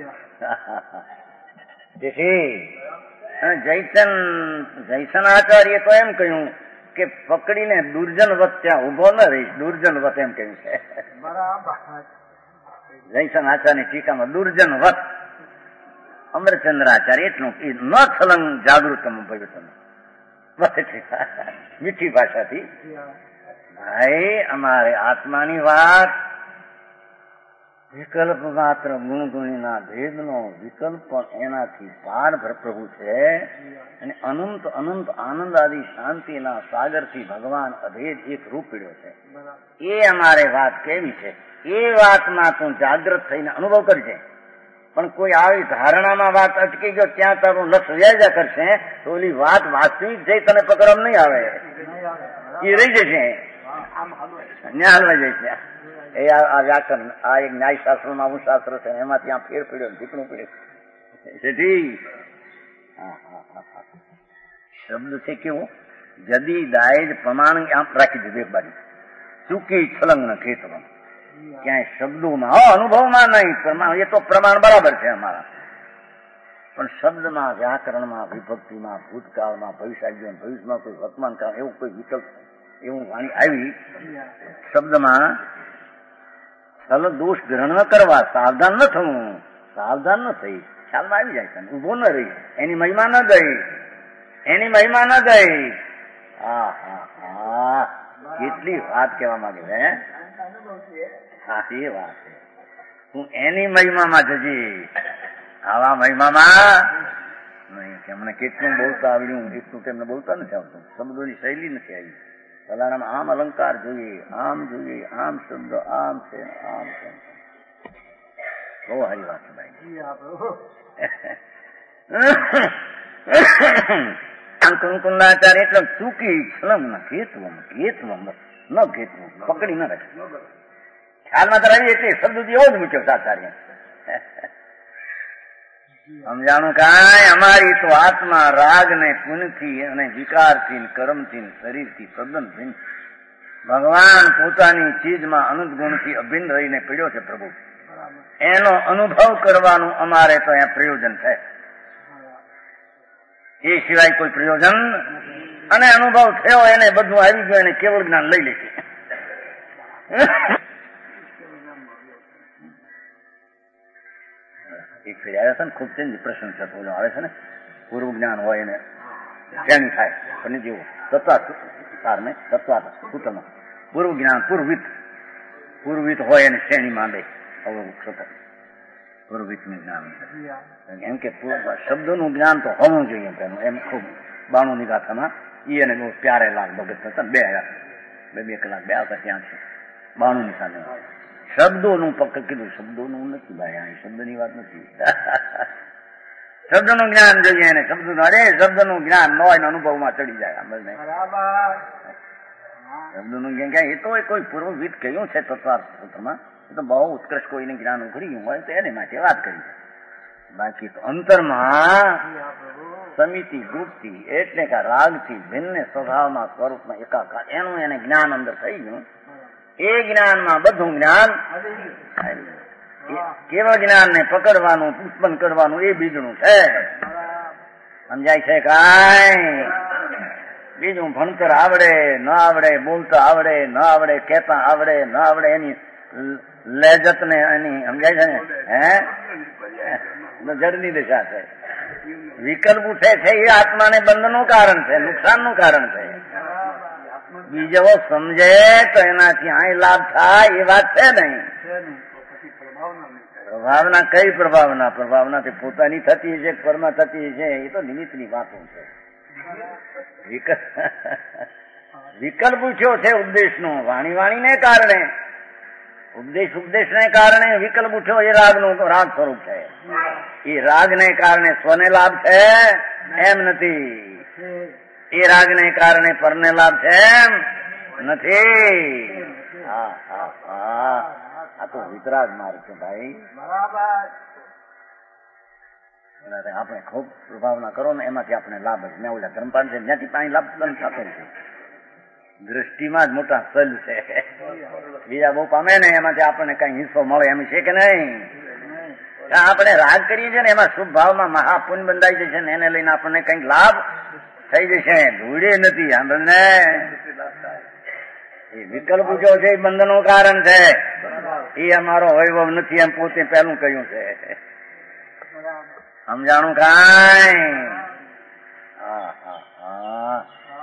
જયસન જયસન આચાર્ય તો એમ કહ્યું કે પકડીને દુર્જનવત ત્યાં ઉભો ન રહીશ, દુર્જનવત એમ કહ્યું છે. જયસન આચાર્ય ટીકામાં દુર્જનવત. અમરચંદ્રાચાર્ય એટલું ન છલંગ જાગૃતમ ભવિતમ. મીઠી ભાષાથી ભાઈ અમારે આત્માની વાત વિકલ્પ માત્ર ગુણગુણીના ભેદનો વિકલ્પ પણ એનાથી પાર પ્રભુ છે. અને અનંત અનંત આનંદ આદિ શાંતિના સાગરથી ભગવાન અભેદ એક રૂપ પીડ્યો છે. એ અમારે વાત કેવી છે એ વાતમાં તું જાગૃત થઈને અનુભવ કરજે. પણ કોઈ આવી ધારણામાં વાત અટકી ગયો ત્યાં તારું લક્ષ વ્યાજા કરશે તો ઓલી વાત વાસ્તવિક જઈ તને પકડવામાં નહીં આવે, એ રહી જશે, ન્યા હલવાઈ જશે. એ આ વ્યાકરણ આ એક ન્યાય શાસ્ત્રમાં આવું શાસ્ત્ર છે એમાં ત્યાં ફેર પડ્યો ઢીકણું પડ્યું શબ્દ છે કેવો જદી દાયજ પ્રમાણ આમ રાખી દીધું એક બાજુ ચૂકી છલંગ ન ખેતમાં ક્યાંય શબ્દોમાં હો અનુભવમાં નહીં, એ તો પ્રમાણ બરાબર છે અમારા. પણ શબ્દમાં વ્યાકરણમાં વિભક્તિમાં ભૂતકાળમાં ભવિષ્ય ભવિષ્યમાં કોઈ વર્તમાન કાળ એવું કોઈ વિકલ્પ એવું વાણી આવી શબ્દમાં છલ દોષ ગ્રહણ ન કરવા, સાવધાન ન થવું, સાવધાન ન થઈ ખ્યાલમાં આવી જાય છે, ઉભો ન રહી, એની મહિમા ન ગઈ, એની મહિમા ન ગઈ. હા હા હા કેટલી વાત કહેવા માંગે હે. હા એ વાત છે. તું એની મહિમામાં જજે, આવા મહિમામાં નહીં કે અમને કેટલું બોલતા આવડ્યું એટલું તેમને બોલતા નથી આવતું, શબ્દોની શૈલી નથી આવી. ફલાણામાં આમ અલંકાર જોઈએ, આમ જોઈએ, આમ શબ્દ આમ છે, આમ છે. બહુ સારી વાત છે ભાઈ. કંકુંડાચાર્ય એટલે ચૂકી છલમ ન ઘેતવમ, ઘેતવમ ન ઘેતવું, પકડી ન રાખે. ખ્યાલમાં તો રહી એટલે શબ્દ એવો જ મૂક્યો આચાર્ય. સમજાણું કાંઈ અમારી તો આત્મા રાગ ને પુણ્યથી અને વિકારથી કર્મથી શરીરથી તદ્દન ભિન્ન. ભગવાન પોતાની ચીજમાં અનંત ગુણથી અભિન્ન રહીને પીડ્યો છે પ્રભુ. એનો અનુભવ કરવાનું અમારે તો અહીંયા પ્રયોજન છે, એ સિવાય કોઈ પ્રયોજન. અને અનુભવ થયો એને બધું આવી ગયું, એને કેવળ જ્ઞાન લઈ લીધું. એક ફેરી આવ્યા છે ને ખૂબ તેની પ્રશ્ન છે બોલો આવે છે ને પૂર્વ જ્ઞાન હોય એને શ્રેણી થાય પણ જેવું તત્વા સાર ને તત્વા સૂત્રમાં પૂર્વ જ્ઞાન પૂર્વિત પૂર્વિત હોય એને શ્રેણી માંડે પૂર્વિતનું જ્ઞાન એમ કે શબ્દોનું જ્ઞાન તો હોવું જોઈએ તેનું એમ ખૂબ બાણું ની ગાથામાં એ એને બહુ પ્યારે લાખ ભગત હતા બે હજાર બે બે કલાક બે આવતા ત્યાં છે બાણું ની સાથે શબ્દોનું પક્ક કીધું શબ્દોનું નથી ભાઈ, આ શબ્દની વાત નથી. શબ્દનું જ્ઞાન જોઈએ ને શબ્દ અરે શબ્દનું જ્ઞાન ન હોય અનુભવમાં ચડી જાય. શબ્દનું જ્ઞાન એ તો કોઈ પૂર્વવિદ કહ્યું છે તત્વાર્થ સૂત્રમાં, એ તો બહુ ઉત્કૃષ્ટ કોઈને જ્ઞાન ઉઘડી ગયું હોય તો એને માટે વાત કરી. બાકી તો અંતરમાં સમિતિ ગ્રુપથી એટલે કે રાગથી ભિન્ન સ્વભાવમાં સ્વરૂપમાં એકાકાર એનું એને જ્ઞાન અંદર થઈ ગયું. એ જ્ઞાનમાં બધું જ્ઞાન કેવા જ્ઞાન ને પકડવાનું ઉત્પન્ન કરવાનું એ બીજનું છે. સમજાય છે કાંઈ? બીજું ભણતર આવડે ન આવડે, બોલતા આવડે ન આવડે, કહેતા આવડે ન આવડે, એની લેજત ને એની સમજાય છે ને હે જડની દશા છે. વિકલ્પ ઉઠે છે એ આત્માને બંધનું કારણ છે, નુકસાનનું કારણ છે. બીજો સમજે તો એનાથી અહીં લાભ થાય એ વાત છે નહીં. પ્રભાવના કઈ પ્રભાવના? પ્રભાવના તે પોતાની થતી છે, પરમા થતી છે, એ તો નિમિત્તની વાતો છે. વિકલ્પ પૂછ્યો છે ઉપદેશનો, વાણી વાણીને કારણે, ઉપદેશ ઉપદેશને કારણે વિકલ્પ ઉઠ્યો એ રાગનું રાગ સ્વરૂપ છે. એ રાગને કારણે સ્વને લાભ છે એમ નથી, એ રાગને કારણે પરને લાભ છે એમ નથી. હા હા હા આ તો વિતરાગ માર્ગ છે ભાઈ. આપણે ખૂબ પ્રભાવના કરો ને એમાંથી આપણે લાભ જ. મેં ઓલા ધર્મપાલ છે જ્યાંથી પાણી લાભ બંધ થતો છે. દ્રષ્ટિમાં જ મોટા સલ છે, બીજા બહુ પામે ને એમાંથી આપણને કઈ હિસ્સો મળે એમ છે કે નહીં? આપણે રાગ કરીએ છીએ ને એમાં શુભ ભાવમાં મહાપુન બંધાઈ જશે ને એને લઈને આપણને કઈક લાભ થઈ જશે. ધૂળે નથી આપણને. એ વિકલ્પ જો છે એ બંધનનું કારણ છે. એ અમારો વૈભવ નથી એમ પોતે પહેલું કહ્યું છે. સમજાણું કાંઈ? હા હા હા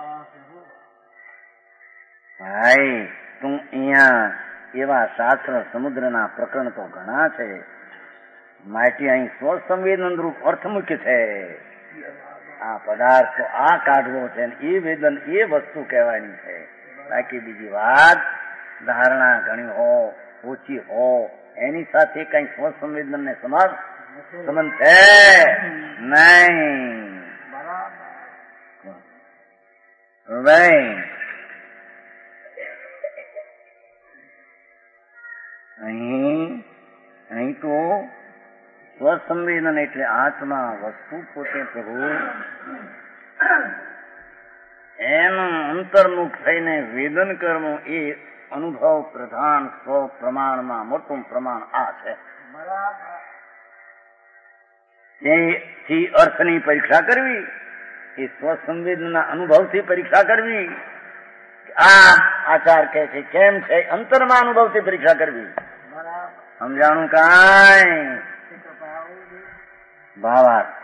ભાઈ તું અહીંયા એવા શાસ્ત્ર સમુદ્રના પ્રકરણ તો ઘણા છે. માટી અહીં સ્વસંવેદન રૂપ અર્થ મુખ્ય છે. આ પદાર્થ તો આ કાઢવો છે ને એ વેદન એ વસ્તુ કહેવાની છે. બાકી બીજી વાત ધારણા ઘણી હો ઓછી હો એની સાથે કઈ સ્વસંવેદન ને સમાજ સંબંધ છે નહીં. નહીં અહીં અહીં તો સ્વસંવેદન એટલે આત્મા વસ્તુ પોતે પ્રભુ એનું અંતર્મુખ થઈને વેદન કરવું એ અનુભવ પ્રધાન સ્વ પ્રમાણમાં મોટું પ્રમાણ આ છે. એથી અર્થની પરીક્ષા કરવી એ સ્વસંવેદનના અનુભવથી પરીક્ષા કરવી. આ આચાર કે છે કેમ છે અંતરમાં અનુભવથી પરીક્ષા કરવી. સમજાણું કાંઈ? ભાવાર્થ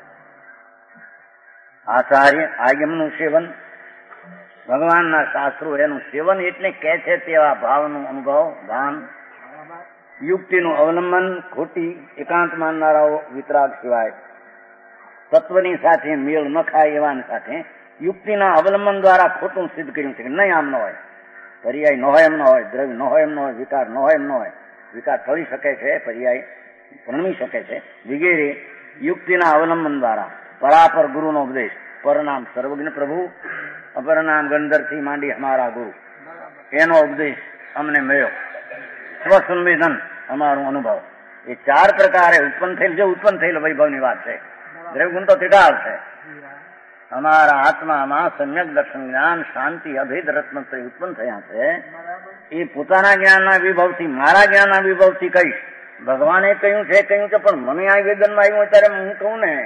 આચાર્ય આગમનું સેવન, ભગવાનના શાસ્ત્રો એનું સેવન એટલે કે છે તેવા ભાવનું અનુભવ ભાન, યુક્તિનું અવલંબન, ખોટી એકાંત માનનારાઓ વિતરાગ સિવાય તત્વની સાથે મેળ ન ખાય એવાની સાથે યુક્તિના અવલંબન દ્વારા ખોટું સિદ્ધ કર્યું છે કે નહીં આમ ન હોય, પર્યાય ન હોય એમ ન હોય, દ્રવ્ય ન હોય એમ ન હોય, વિકાર ન હોય એમ ન હોય. વિકાર થઈ શકે છે, પર્યાય ભણવી શકે છે વગેરે યુક્તિના અવલંબન દ્વારા પરાપર ગુરુનો ઉપદેશ. પરનામ સર્વજ્ઞ પ્રભુ, અપરનામ ગંધર્થી માંડી અમારા ગુરુ, એનો ઉપદેશ અમને મળ્યો. સ્વસંવેદન અમારું અનુભવ એ ચાર પ્રકારે ઉત્પન્ન થયેલ જે ઉત્પન્ન થયેલ વૈભવની વાત છે. દ્રવ્યગુણ તો ત્રિકાળ છે. અમારા આત્મામાં સમ્યક દર્શન જ્ઞાન શાંતિ અભેદ રત્નત્રય ઉત્પન્ન થયા છે. એ પોતાના જ્ઞાનના વિભવથી મારા જ્ઞાનના વિભવથી કહીશ. ભગવાને કહ્યું છે કહ્યું છે પણ મને આ વેદનમાં આવ્યું ત્યારે હું કહું ને.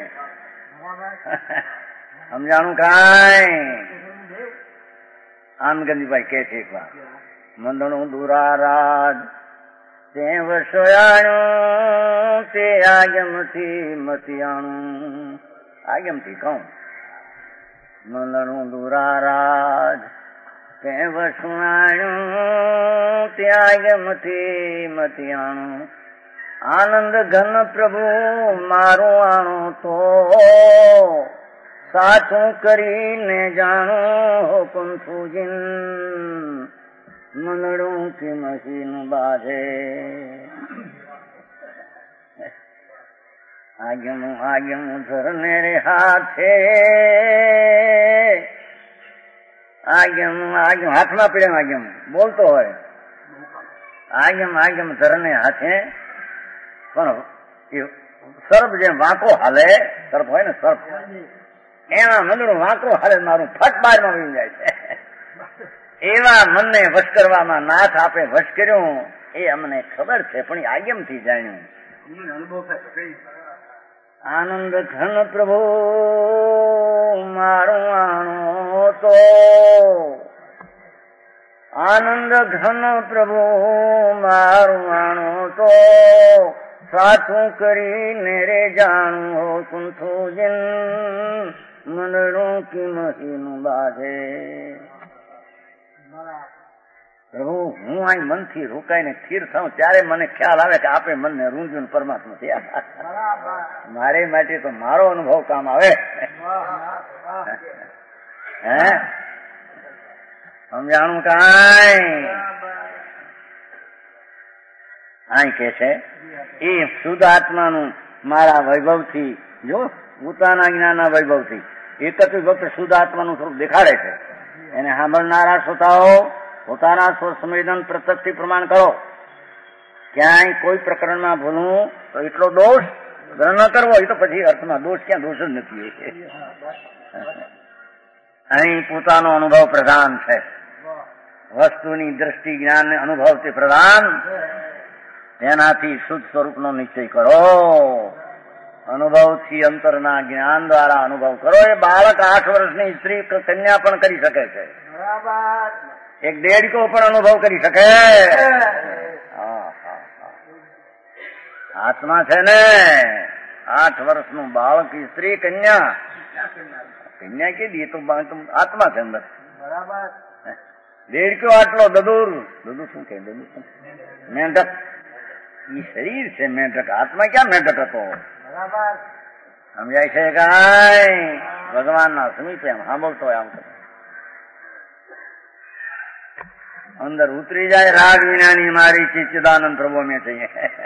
સમજાણું કાંઈ? આનગંદીભાઈ કે છે એક વાર મંદણું દુરારાજ તે વસોયાણું તે આગમથી મતિયાણું. આગમથી કહું મંદણું દુરારાજ તે વસુણાણું તે આગમથી મતિયાણું. આનંદ ઘન પ્રભુ મારું આણું તો સાચું કરીને જાણું હુકમ સુજીન મંદડું કે મસીન બાજે. આગમ આગમ ધરને રે હાથે આગમ આગમ હાથમાં પીડે આગમ બોલતો હોય આગમ આગમ ધરને હાથે પણ સર્પ જેમ વાંકો હાલે સર્પ હોય ને સર્પ એમાં મંદડું વાંકો હાલે મારું ફટ બારમાં વી જાય છે. એવા મનને વશ કરવામાં નાથ આપે વશ કર્યું એ અમને ખબર છે પણ આગમથી જાણ્યું. આનંદ ઘન પ્રભુ મારું આણો તો આનંદ ઘન પ્રભુ મારું માણો તો સાચું કરીને રે જાણું હો કુંથો જન મનડું કી મહીનું બાધે. પ્રભુ હું અહીં મનથી રોકાઈને સ્થિર થાઉં ત્યારે મને ખ્યાલ આવે કે આપે મનને રૂંઝું પરમાત્મા થયા. મારે માટે તો મારો અનુભવ કામ આવે. હે સમજાણું કાંઈ અહીં કે છે એ શુદ્ધ આત્માનું મારા વૈભવથી જો પોતાના જ્ઞાનના વૈભવથી એક જ વખત શુદ્ધ આત્માનું સ્વરૂપ દેખાડે છે. એને સાંભળનારા શ્રોતાઓ પોતાના સ્વસંવેદન પ્રત્યક્ષથી પ્રમાણ કરો. ક્યાંય કોઈ પ્રકરણમાં ભૂલવું તો એટલો દોષ ગ્રહણ ન કરવો. એ તો પછી અર્થમાં દોષ ક્યાં દોષ જ નથી. અહીં પોતાનો અનુભવ પ્રધાન છે. વસ્તુની દ્રષ્ટિ જ્ઞાન અનુભવ તે પ્રધાન. તેનાથી શુદ્ધ સ્વરૂપનો નિશ્ચય કરો. અનુભવથી અંતરના જ્ઞાન દ્વારા અનુભવ કરો. એ બાળક આઠ વર્ષની સ્ત્રી કન્યા પણ કરી શકે છે. એક દેડકો પણ અનુભવ કરી શકે. આત્મા છે ને આઠ વર્ષનું બાળક સ્ત્રી કન્યા કન્યા કે દી તો આત્મા છે અંદર. દેડકો આટલો દદુર દદુર શું કે મેંઢક એ શરીર છે મેંઢક. આત્મા ક્યાં મેંઢક હતો? સમજાય છે કાંઈ? ભગવાનના સમીપે એમ સાંભળતો હોય આમ અંદર ઉતરી જાય રાગ વિનાની મારી ચિત્તાનંદ પ્રભુ મેં चाहिए.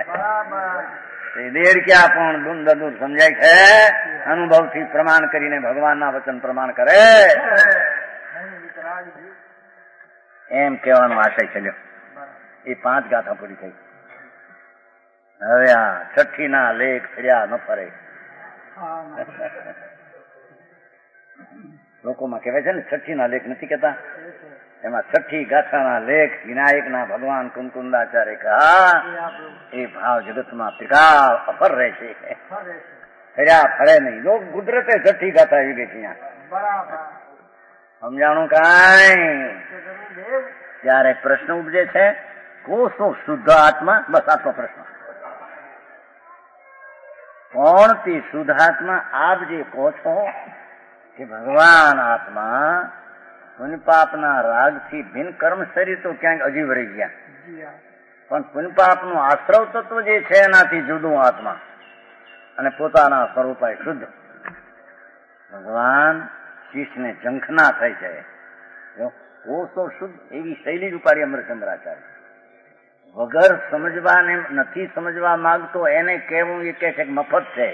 દેડ ક્યાં પણ દુંદ દૂર સમજાય છે. અનુભવથી પ્રમાણ કરીને ભગવાનના વચન પ્રમાણ કરે એમ કહેવાનો આશય ચલ્યો. એ પાંચ ગાથા પૂરી થઈ. હવે આ છઠ્ઠી ના લેખ ફર્યા ન ફરે. લોકોમાં કહેવાય છે ને છઠ્ઠી ના લેખ નથી કેતા. એમાં છઠ્ઠી ગાથાના લેખ વિનાયકના ભગવાન કુંકુંદાચાર્ય કહા એ ભાવ જગતમાં ત્રિકાળ અફર રહે છે. ફર્યા ફરે નહીં. લોક કુદરતે છઠ્ઠી ગાથા આવી ગઈ ત્યાં. સમજાણું કાંઈ? ત્યારે પ્રશ્ન ઉપજે છે કોષો શુદ્ધ આત્મા. બસ આટલો પ્રશ્ન. કોણ તે શુદ્ધ આત્મા? આપ જે કહો છો કે ભગવાન આત્મા પુણ્યપાપના રાગથી ભિન્ન કર્મ શરીર તો ક્યાંક અજીવ રહી ગયા. પણ પુણ્યપાપનું આશ્રવ તત્વ જે છે એનાથી જુદું આત્મા અને પોતાના સ્વરૂપે શુદ્ધ. ભગવાન શિષ્યને ઝંખના થઈ જાય. કોષો શુદ્ધ એવી શૈલી જ ઉપાડી અમરચંદ્રાચાર્ય. વગર સમજવાને નથી સમજવા માંગતો એને કહેવું એ કે છે મફત છે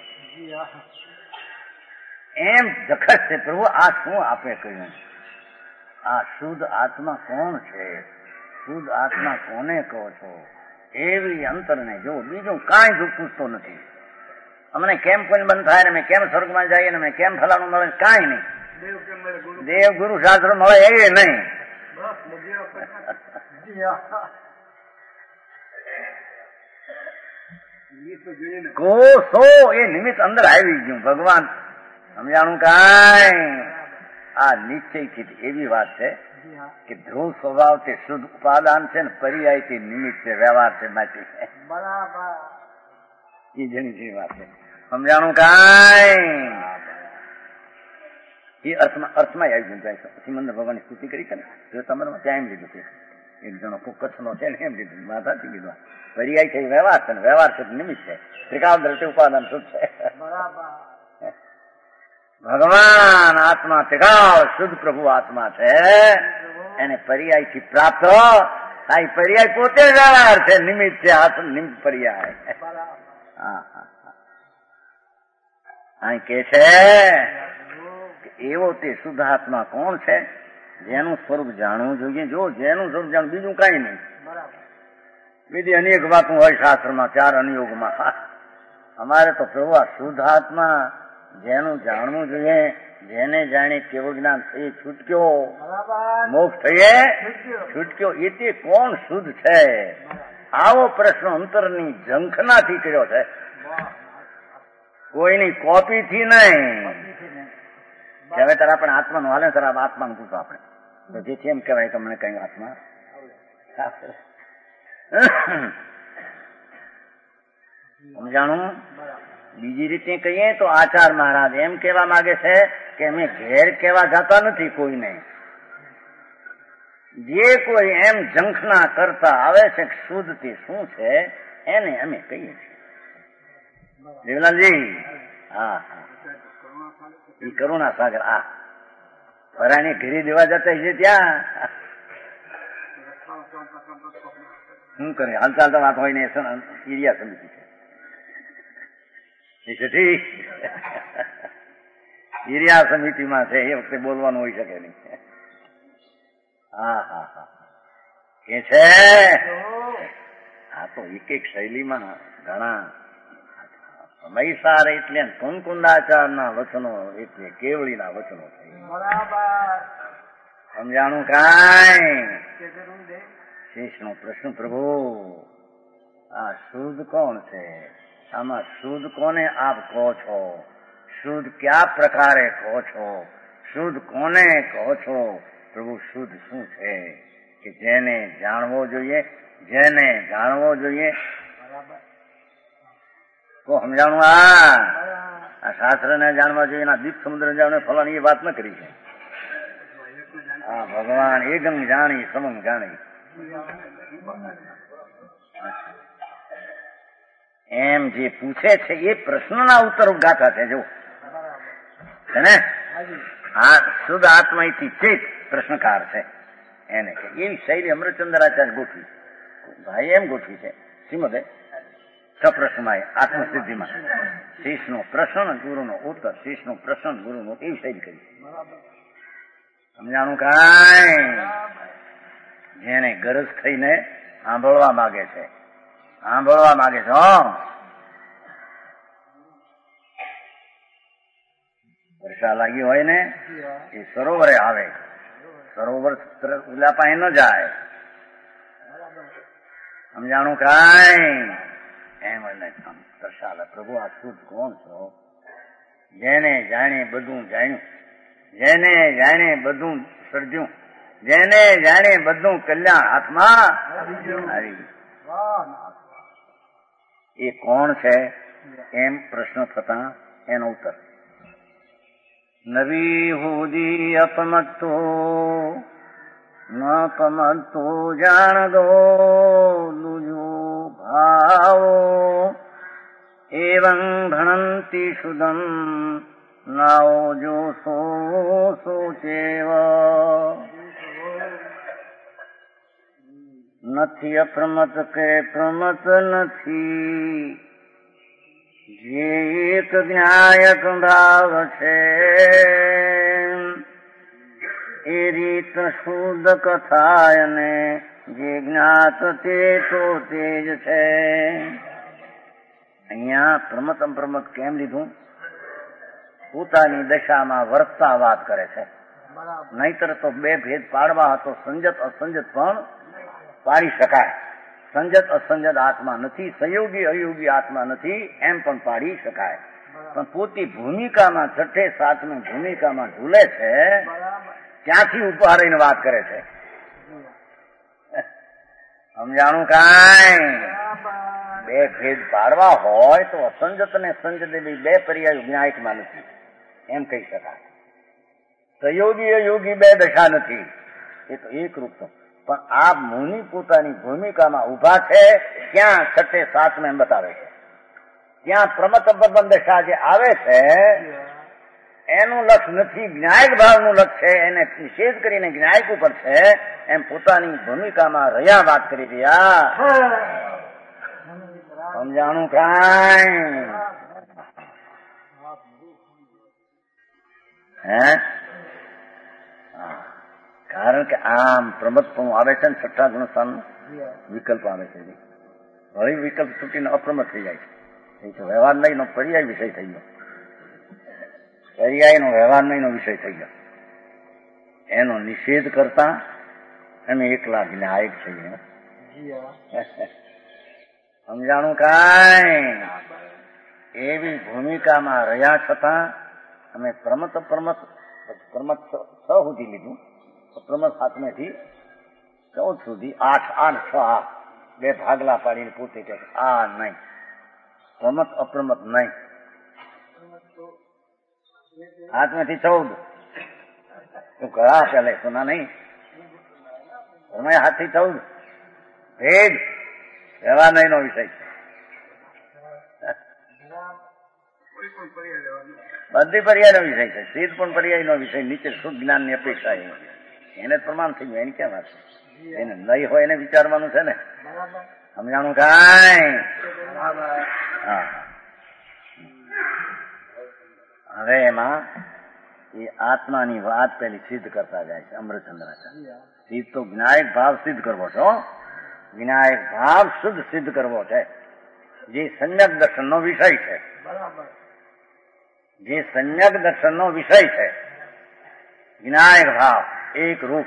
એમ જખત છે. પ્રભુ આ શું આપે કહ્યું? આ શુદ્ધ આત્મા કોણ છે? શુદ્ધ આત્મા કોને કહો છો? એવી અંતરને જો બીજું કાંઈ દુઃખ પૂછતો નથી. અમને કેમ પુણ્ય બંધ થાય ને અમે કેમ સ્વર્ગમાં જઈએ ને અમે કેમ ફલાણું મળે કાંઈ નહીં. દેવ ગુરુ શાસ્ત્ર મળે એ નહીં. કોષો એ નિમિત્ત અંદર આવી ગયું. ભગવાન સમજાણું કાંઈ? આ નિશ્ચયથી એવી વાત છે કે ધ્રુવ સ્વભાવ તે શુદ્ધ ઉપાદાન છે ને પર્યાયથી નિમિત્ત છે, વ્યવહાર છે માટી. એ જેની વાત છે. સમજાણું કાંઈ? એ અર્થમાં અર્થમાં આવી ગયું જાય છે. સિમંદર ભગવાનની સ્તુતિ કરી છે ને જો તમારે ત્યાં એમ લીધું છે. એક જણો કચ્છનો છે ને એમ લીધું માથાથી લીધું. પર્યાય છે વ્યવહાર છે ને વ્યવહાર છે નિમિત્ત છે. ત્રિકાળ દ્રષ્ટિ ઉપાદાન શુદ્ધ છે. ભગવાન આત્મા ત્રિકાળ શુદ્ધ પ્રભુ આત્મા છે. એને પર્યાયથી પ્રાપ્ત થાય. પર્યાય પોતે વ્યવહાર છે, નિમિત્ત છે. આત્મ નિમિત્ત પર્યાય. હા હા અહીં કે છે એવો તે શુદ્ધ આત્મા કોણ છે જેનું સ્વરૂપ જાણવું જોઈએ. જો જેનું સ્વરૂપ જાણવું બીજું કઈ નહીં. બીજી અનેક વાતો હોય શાસ્ત્રમાં ચાર અનુયોગમાં. અમારે તો પ્રભુ આ શુદ્ધ આત્મા જેનું જાણવું જોઈએ, જેને જાણી કેવું જ્ઞાન થયે છૂટક્યો, મોક્ષ થયે છૂટક્યો, એ તે કોણ શુદ્ધ છે? આવો પ્રશ્ન અંતરની ઝંખનાથી કર્યો છે, કોઈની કોપીથી નહીં. હવે તારા આપણે આત્માનું હાલે તારા આત્માનું પૂછો. આપણે તો જેથી એમ કહેવાય કે મને કઈ વાતમાં સમજાણું. બીજી રીતે કહીએ તો આચાર મહારાજ એમ કહેવા માંગે છે કે અમે ઘેર કહેવા જતા નથી કોઈને. જે કોઈ એમ ઝંખના કરતા આવે છે કે શુદ્ધથી શું છે એને અમે કહીએ છીએ. દેવલાલજી, હા હા, એ કરુણા સાગર આ પરાની ઘેરી દેવા જતા છે ત્યાં શું કરે હાલ ચાલતા વાત હોય ને એરિયા સમિતિ છે એરિયા સમિતિમાં છે એ વખતે બોલવાનું હોઈ શકે નહીં. હા હા હા એ છે. હા તો એક એક શૈલીમાં ઘણા સમયસાર એટલે કુંકુંદાચારના વચનો એટલે કેવળીના વચનો છે. સમજાણું કાંઈ? શેષનો પ્રશ્ન, પ્રભુ આ શુદ્ધ કોણ છે? આમાં શુદ્ધ કોને આપ કહો છો? શુદ્ધ કયા પ્રકારે કહો છો? શુદ્ધ કોને કહો છો? પ્રભુ શુદ્ધ શું છે કે જેને જાણવો જોઈએ, જેને જાણવો જોઈએ. તો સમજાણું આ શાસ્ત્ર ને જાણવા જોઈએ, એના દીપ સમુદ્ર જાણે ફલાની એ વાત ન કરી છે. હા ભગવાન એકમ જાણી સમમ જાણી એમ જે પૂછે છે એ પ્રશ્નના ઉત્તર ગાથા છે. જો છે ને આ શુદ્ધ આત્માથી ચેત પ્રશ્નકાર છે એને કે એવી શૈલી અમૃતચંદ્રાચાર્ય ગોઠવી. ભાઈ એમ ગોઠવી છે શ્રીમદે સપ્રશ્નમાં આત્મસિદ્ધિમાં શીશનો પ્રશ્ન ગુરુનો ઉત્તર, શીશનો પ્રશ્ન ગુરુનો, એવી શૈલી કરી. સમજાણું કાંઈ? જેને ગરજ થઈને સાંભળવા માંગે છે, સાંભળવા માંગે છે. વર્ષા લાગી હોય ને એ સરોવરે આવે, સરોવર ઉલા પાસે ન જાય. સમજાણું કાંઈ? એમ દર્શાવે પ્રભુ આ શુદ્ધ કોણ છો? જેને જાણે બધું જાણ્યું, જેને જાણે બધું સર્જ્યું, જેને જાણે બધું કલ્યાણ હાથમાં આવી. એ કોણ છે? એમ પ્રશ્ન થતા એનો ઉત્તર નવી હુદી અપમત્તો ન પમત્તો જાણ દો દુજો ભાવો એવં ભણંતી શુદમ નાઓ જો સો સોચેવ નથી અપ્રમત કે પ્રમત નથી જે એક ન્યાયક ભાવ છે એ રીત શુદ્ધ કથા અને જે જ્ઞાત તે તો તેજ છે. અહીંયા પ્રમત અપ્રમત કેમ લીધું? પોતાની દશામાં વર્તતા વાત કરે છે. નહીતર તો બે ભેદ પાડવા હતો, સંજત અસંજત પણ પાડી શકાય. સંજત અસંજત આત્મા નથી, સંયોગી અયોગી આત્મા નથી, એમ પણ પાડી શકાય. પણ પોતી ભૂમિકામાં છઠ્ઠે સાતમી ભૂમિકામાં ઝૂલે છે, ત્યાંથી ઉભા રહીને વાત કરે છે. સમજાણું કાંઈ? બે ભેદ પાડવા હોય તો અસંજત ને સંજત બે પર્યાય ન્યાયકમાં નથી એમ કહી શકાય. સંયોગી અયોગી બે દશા નથી, એ તો એક રૂપ. પણ આ મુનિ પોતાની ભૂમિકામાં ઉભા છે, ત્યાં છઠ્ઠે સાતમે એમ બતાવે છે. ત્યાં પ્રમત પ્રબંધ દશા જે આવે છે એનું લક્ષ નથી, જ્ઞાયક ભાવનું લક્ષ છે. એને નિષેધ કરીને જ્ઞાયક ઉપર છે, એમ પોતાની ભૂમિકામાં રહ્યા વાત કરી રહ્યા. સમજાણું કાંઈ? હે કારણ કે આમ પ્રમતપણું આવે છે ને છઠ્ઠા ગુણસ્થાન વિકલ્પ આવે છે. હવે વિકલ્પ છૂટીને અપ્રમત થઈ જાય છે. એ તો વ્યવહાર નહીં નો પર્યાય વિષય થઈ ગયો, પર્યાય નો વ્યવહાર નહીં નો વિષય થઈ ગયો. એનો નિષેધ કરતા અમે એકલા જ્ઞાયક છીએ. સમજાણું કાંઈ? એવી ભૂમિકામાં રહ્યા છતાં અમે પ્રમત પ્રમત પ્રમત છ સુધી લીધું, અપ્રમત સાતમેથી ચૌદ સુધી આઠ આઠ છ આ બે ભાગલા પાડીને પોતે કે આ નહીં, પ્રમત અપ્રમત નહીં. સાતમેથી ચૌદ તું કરા પેલે સુના નહીં તમે હાથથી ચૌદ ભેદ રહેવા નહીં નો વિષય છે. બધી પર્યાય નો વિષય છે. સિદ્ધ પણ પર્યાય નો વિષય. નીચે શુદ્ધ જ્ઞાન ની અપેક્ષા એને પ્રમાણ થઈ ગયું. એની ક્યાં વાત છે? એને નહીં હોય એને વિચારવાનું છે ને. સમજાણું કાંઈ? હા. હવે એમાં એ આત્માની વાત પેલી સિદ્ધ કરતા જાય છે અમૃતચંદ્રાચાર્ય. સિદ્ધ તો વિનાયક ભાવ સિદ્ધ કરવો છો. વિનાયક ભાવ શુદ્ધ સિદ્ધ કરવો છે, જે સંયક દર્શન નો વિષય છે. જે સંયક દર્શન નો વિષય છે વિનાયક ભાવ એક રૂપ.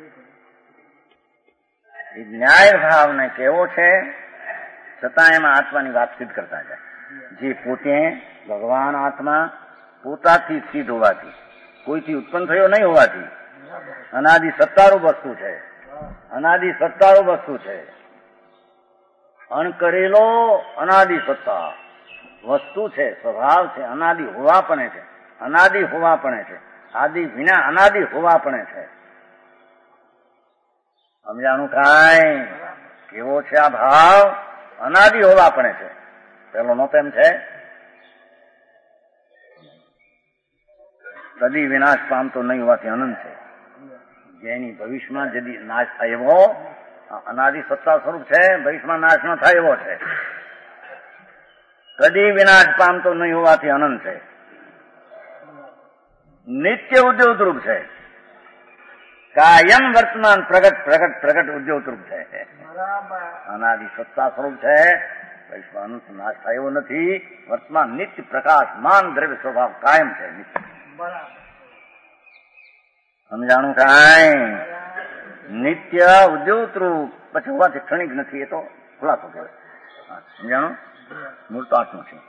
એ વિનાયક ભાવને કેવો છે છતાં એમાં આત્માની વાત સિદ્ધ કરતા જાય. જે પોતે ભગવાન આત્મા પોતાથી સિદ્ધ હોવાથી, કોઈથી ઉત્પન્ન થયો નહીં હોવાથી અનાદિ સત્તારૂપ વસ્તુ છે. અનાદિ સત્તારૂપ વસ્તુ છે. અણકરેલો અનાદિ સત્તા વસ્તુ છે, સ્વભાવ છે. અનાદિ હોવા પણ છે, અનાદિ હોવા પણ છે, આદિ વિના અનાદિ હોવા પણ છે. સમજાણું કાંઈ? કેવો છે આ ભાવ? અનાદિ હોવા પણ છે. પેલો નો તેમ છે કદી વિનાશ પામતો નહીં હોવાથી અનંત છે. જેની ભવિષ્યમાં જદી નાશ થાય એવો અનાદિ સત્તા સ્વરૂપ છે, ભવિષ્યમાં નાશ ન થાય એવો છે. કદી વિનાશ પામતો નહીં હોવાથી અનંત છે. નિત્ય ઉદ્યોગરૂપ છે. કાયમ વર્તમાન પ્રગટ પ્રગટ પ્રગટ ઉદ્યોગરૂપ છે. અનાદિ સત્તા સ્વરૂપ છે. ભવિષ્યમાં અનંત નાશ થાય એવો નથી. વર્તમાન નિત્ય પ્રકાશમાન દ્રવ્ય સ્વભાવ કાયમ છે. સમજાણું કાંઈ? નિત્ય ઉદ્યોગરૂપ પછી હોવાથી ક્ષણિક નથી. એ તો ખુલાસો કહેવાય. સમજાણું? મૂળ તો આટલું છે.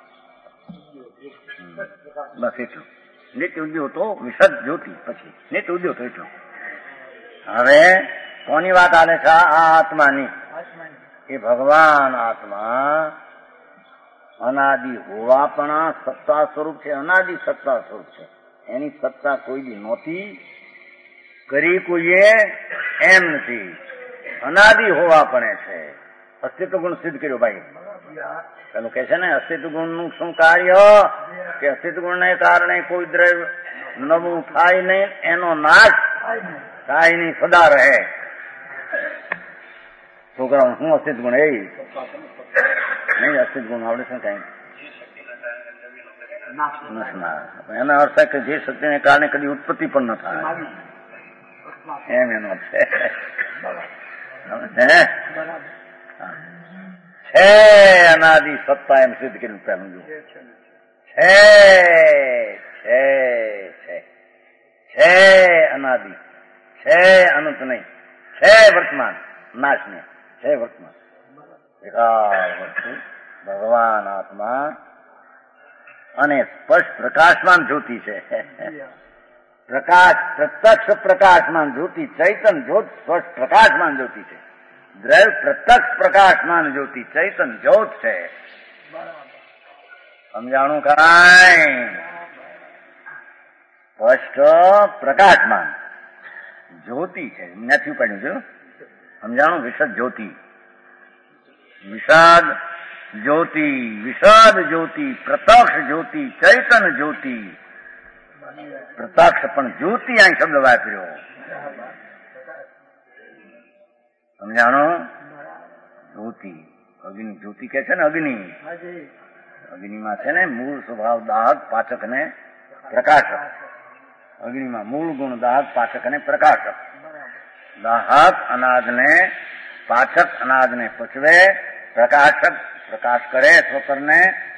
બસ એટલું. નિત્ય ઉદ્યોગ તો વિશદ જ્યોતિ પછી નિત્ય ઉદ્યોગ તો એટલું. હવે કોની વાત આલે છે? આ આત્માની. એ ભગવાન આત્મા અનાદિ હોવા પણ સત્તા સ્વરૂપ છે. અનાદિ સત્તા સ્વરૂપ છે. એની સત્તા કોઈ દી નહોતી, કરી કોઈએ એમ નથી. અનાદિ હોવા પણ છે. અસ્તિત્વ ગુણ સિદ્ધ કર્યો ભાઈ. પેલું કે છે ને અસ્તિત્વ ગુણ નું શું કાર્ય? કે અસ્તિત્વ ગુણ ને કારણે કોઈ દ્રવ્ય નવું થાય નહીં, એનો નાશ થાય નહીં, સદા રહે. છોકરાઓ શું અસ્તિત્વ ગુણ? એ નહીં અસ્તિત્વ ગુણ આવડે છે કઈ એનો અર્થ કે જે શક્તિને કારણે કદી ઉત્પત્તિ પણ ન થાય એમ એનો છે. છે અનાદિ સત્તા એમ સિદ્ધ કર્યું. પહેલું જો છે છે છે અનાદિ છે, અનંત નહીં. છે વર્તમાન, નાશ નહીં. છે વર્તમાન. ભગવાન આત્મા અને સ્પષ્ટ પ્રકાશમાન જ્યોતિ છે. પ્રકાશ પ્રત્યક્ષ પ્રકાશમાન જ્યોતિ, ચૈતન જ્યોત સ્પષ્ટ પ્રકાશમાન જ્યોતિ છે. દ્રવ્ય પ્રત્યક્ષ પ્રકાશમાન જ્યોતિ, ચૈતન જ્યોત છે. સમજાણું કાંઈ? સ્પષ્ટ પ્રકાશમાન જ્યોતિ છે. નથી પડ્યું છે. સમજાણું? વિશદ જ્યોતિ, વિષાદ જ્યોતિ, વિષાદ જ્યોતિ, પ્રત્યક્ષ જ્યોતિ, ચૈતન જ્યોતિ. પ્રત્યક્ષ પણ જ્યોતિ અહીં શબ્દ વાપર્યો. સમજાણો? જ્યોતિ અગ્નિ જ્યોતિ કે છે ને. અગ્નિ અગ્નિમાં છે ને મૂળ સ્વભાવ દાહક, પાચક ને પ્રકાશક. અગ્નિમાં મૂળ ગુણ દાહક, પાચક અને પ્રકાશક. દાહક અનાજને, પાચક અનાજને પચવે, પ્રકાશક પ્રકાશ કરે સ્વતરને,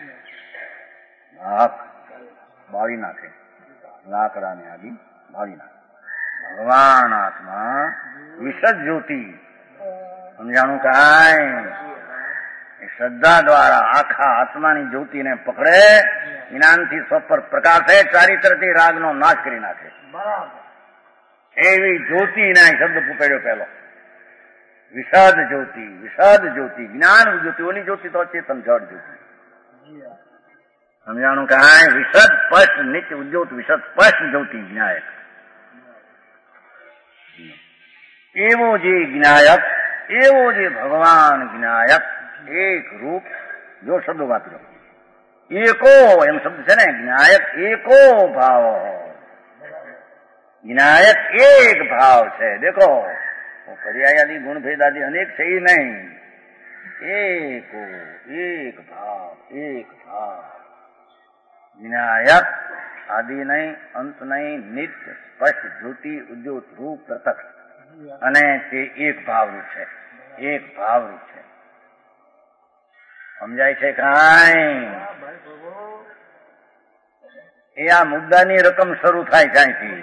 દાહક બાળી નાખે, લાકડાને આદિ બાળી નાખે. ભગવાન આત્મા વિશદ જ્યોતિ. સમજાણું કાંઈ? એ શ્રદ્ધા દ્વારા આખા આત્માની જ્યોતિને પકડે, જ્ઞાનથી સ્વ પર પ્રકાશે, ચારિત્રથી રાગનો નાશ કરી નાખે. એવી જ્યોતિના શબ્દ પૂછ્યો પહેલો. વિષદ જ્યોતિ, વિષદ જ્યોતિ, જ્ઞાન જ્યોતિ. ઓલી જ્યોતિ તો ચેતન જડ જ્યોતિ. સમજાણું કાંઈ? વિશદ સ્પષ્ટ નિત્ય ઉદ્યોત વિશદ સ્પષ્ટ જ્યોતિ જ્ઞાયક. એવો જે જ્ઞાયક, એવો જે ભગવાન જ્ઞાયક, એક રૂપ. જો શબ્દો વાપરો, એકો એમ શબ્દ છે ને, જ્ઞાયક એકો ભાવ. જ્ઞાયક એક ભાવ છે. દેખો પર્યાયાદી ગુણભેદાદી અનેક છે એ નહીં. એકો એક ભાવ, એક ભાવ. જ્ઞાયક આદિ નહીં, અંત નહીં, નિત્ય સ્પષ્ટ જ્યોતિ ઉદ્યોત રૂપ પ્રત્યક્ષ. અને તે એક ભાવરૂપ છે, એક ભાવરૂપ છે. સમજાય છે કાંઈ? એ આ મુદ્દાની રકમ શરૂ થાય ક્યાંયથી?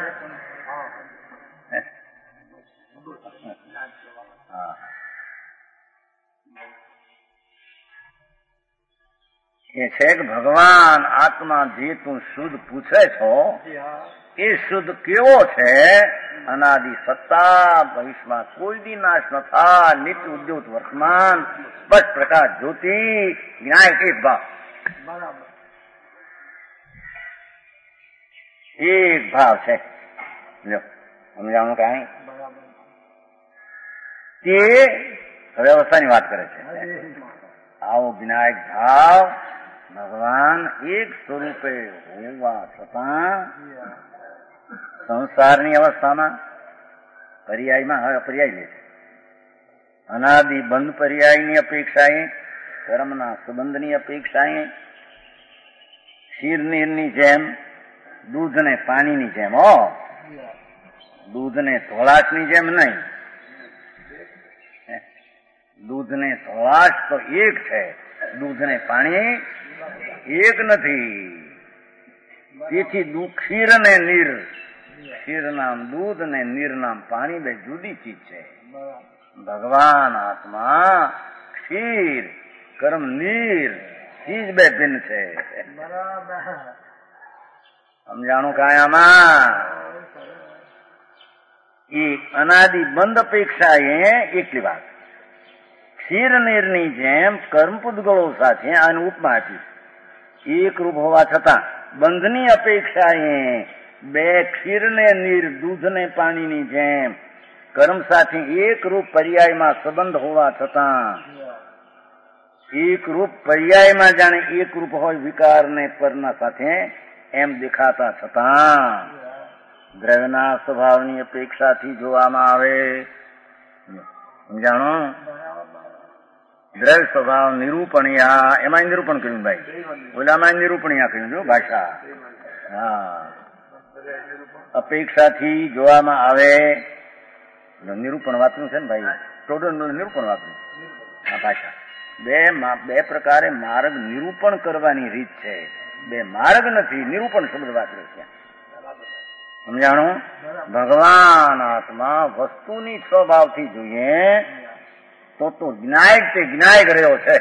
એ છે કે ભગવાન આત્મા જે તું શુદ્ધ પૂછે છો એ શુદ્ધ કેવો છે? અનાદિ સત્તા, ભવિષ્યમાં કોઈ દી નાશ ન થા, નિત્ય ઉદ્યોત વર્તમાન, સ્પષ્ટ પ્રકાશ જ્યોતિ, જ્ઞાયક એક ભાવ. એક ભાવ છે. લો સમજાણું કાંઈ? તે હવે અવસ્થાની વાત કરે છે. આવો જ્ઞાયક ભાવ ભગવાન એક સ્વરૂપે હોવા છતાં સંસારની અવસ્થામાં પર્યાયમાં હવે પર્યાય લે છે. અનાદિ બંધ પર્યાયની અપેક્ષાએ, કર્મના સંબંધની અપેક્ષાએ, ક્ષીરનીરની જેમ, દૂધ ને પાણીની જેમ. હો, દૂધ ને ધોળાશની જેમ નહીં. દૂધ ને ધોળાશ તો એક છે, દૂધ ને પાણી એક નથી. તેથી ક્ષીર ને નીર, ક્ષીર નામ દૂધ ને નીર નામ પાણી બે જુદી ચીજ છે. ભગવાન આત્મા ક્ષીર, કર્મ નીર, ચીજ બે ભિન્ન છે. સમજાણું કાયામાં? એ અનાદિ બંધ અપેક્ષા એ એટલી વાત. ક્ષીર નીરની જેમ કર્મ પૂદગળો સાથે આને ઉપમા આપી. એક રૂપ હોવા છતાં બંધની અપેક્ષાએ બે ક્ષીર ને નીર, દૂધ ને પાણીની જેમ કર્મ સાથે એક રૂપ પર્યાયમાં સંબંધ હોવા છતાં એક રૂપ પર્યાયમાં જાણે એક રૂપ હોય વિકાર ને પરના સાથે એમ દેખાતા છતાં દ્રવ્યના સ્વભાવની અપેક્ષાથી જોવામાં આવે. સમજાણો? દ્રવ્ય સ્વભાવ નિરૂપણિયા, એમાં નિરૂપણ કર્યું ભાઈ, ઓલામાં નિરૂપણિયા કર્યું. જો ભાષા, હા, અપેક્ષાથી જોવામાં આવે. નિરૂપણ વાતનું છે ને ભાઈ, ટોટલ નિરૂપણ વાતનું આ ભાષા. બે બે પ્રકારે માર્ગ નિરૂપણ કરવાની રીત છે. બે માર્ગ નથી, નિરૂપણ શબ્દ વાપર્યો છે. સમજાણું? ભગવાન આત્મા વસ્તુની સ્વભાવથી જોઈએ તો તો જ્ઞાયક તે જ્ઞાયક રહ્યો છે.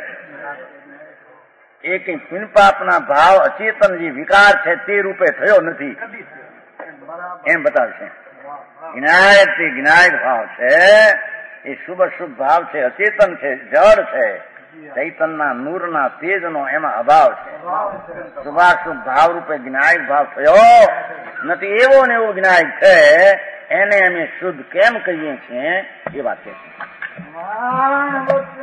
એ કઈ પુણ્યપાપના ભાવ અચેતન જે વિકાર છે તે રૂપે થયો નથી એમ બતાવશે. જ્ઞાયક તે જ્ઞાયક ભાવ છે. એ શુભ શુભ ભાવ છે, અચેતન છે, જળ છે, ચૈતનના નૂરના તેજનો એમાં અભાવ છે. શુભાશુભ ભાવ રૂપે જ્ઞાયક ભાવ થયો નથી. એવો ને એવો જ્ઞાયક છે. એને અમે શુદ્ધ કેમ કહીએ છીએ એ વાત છે.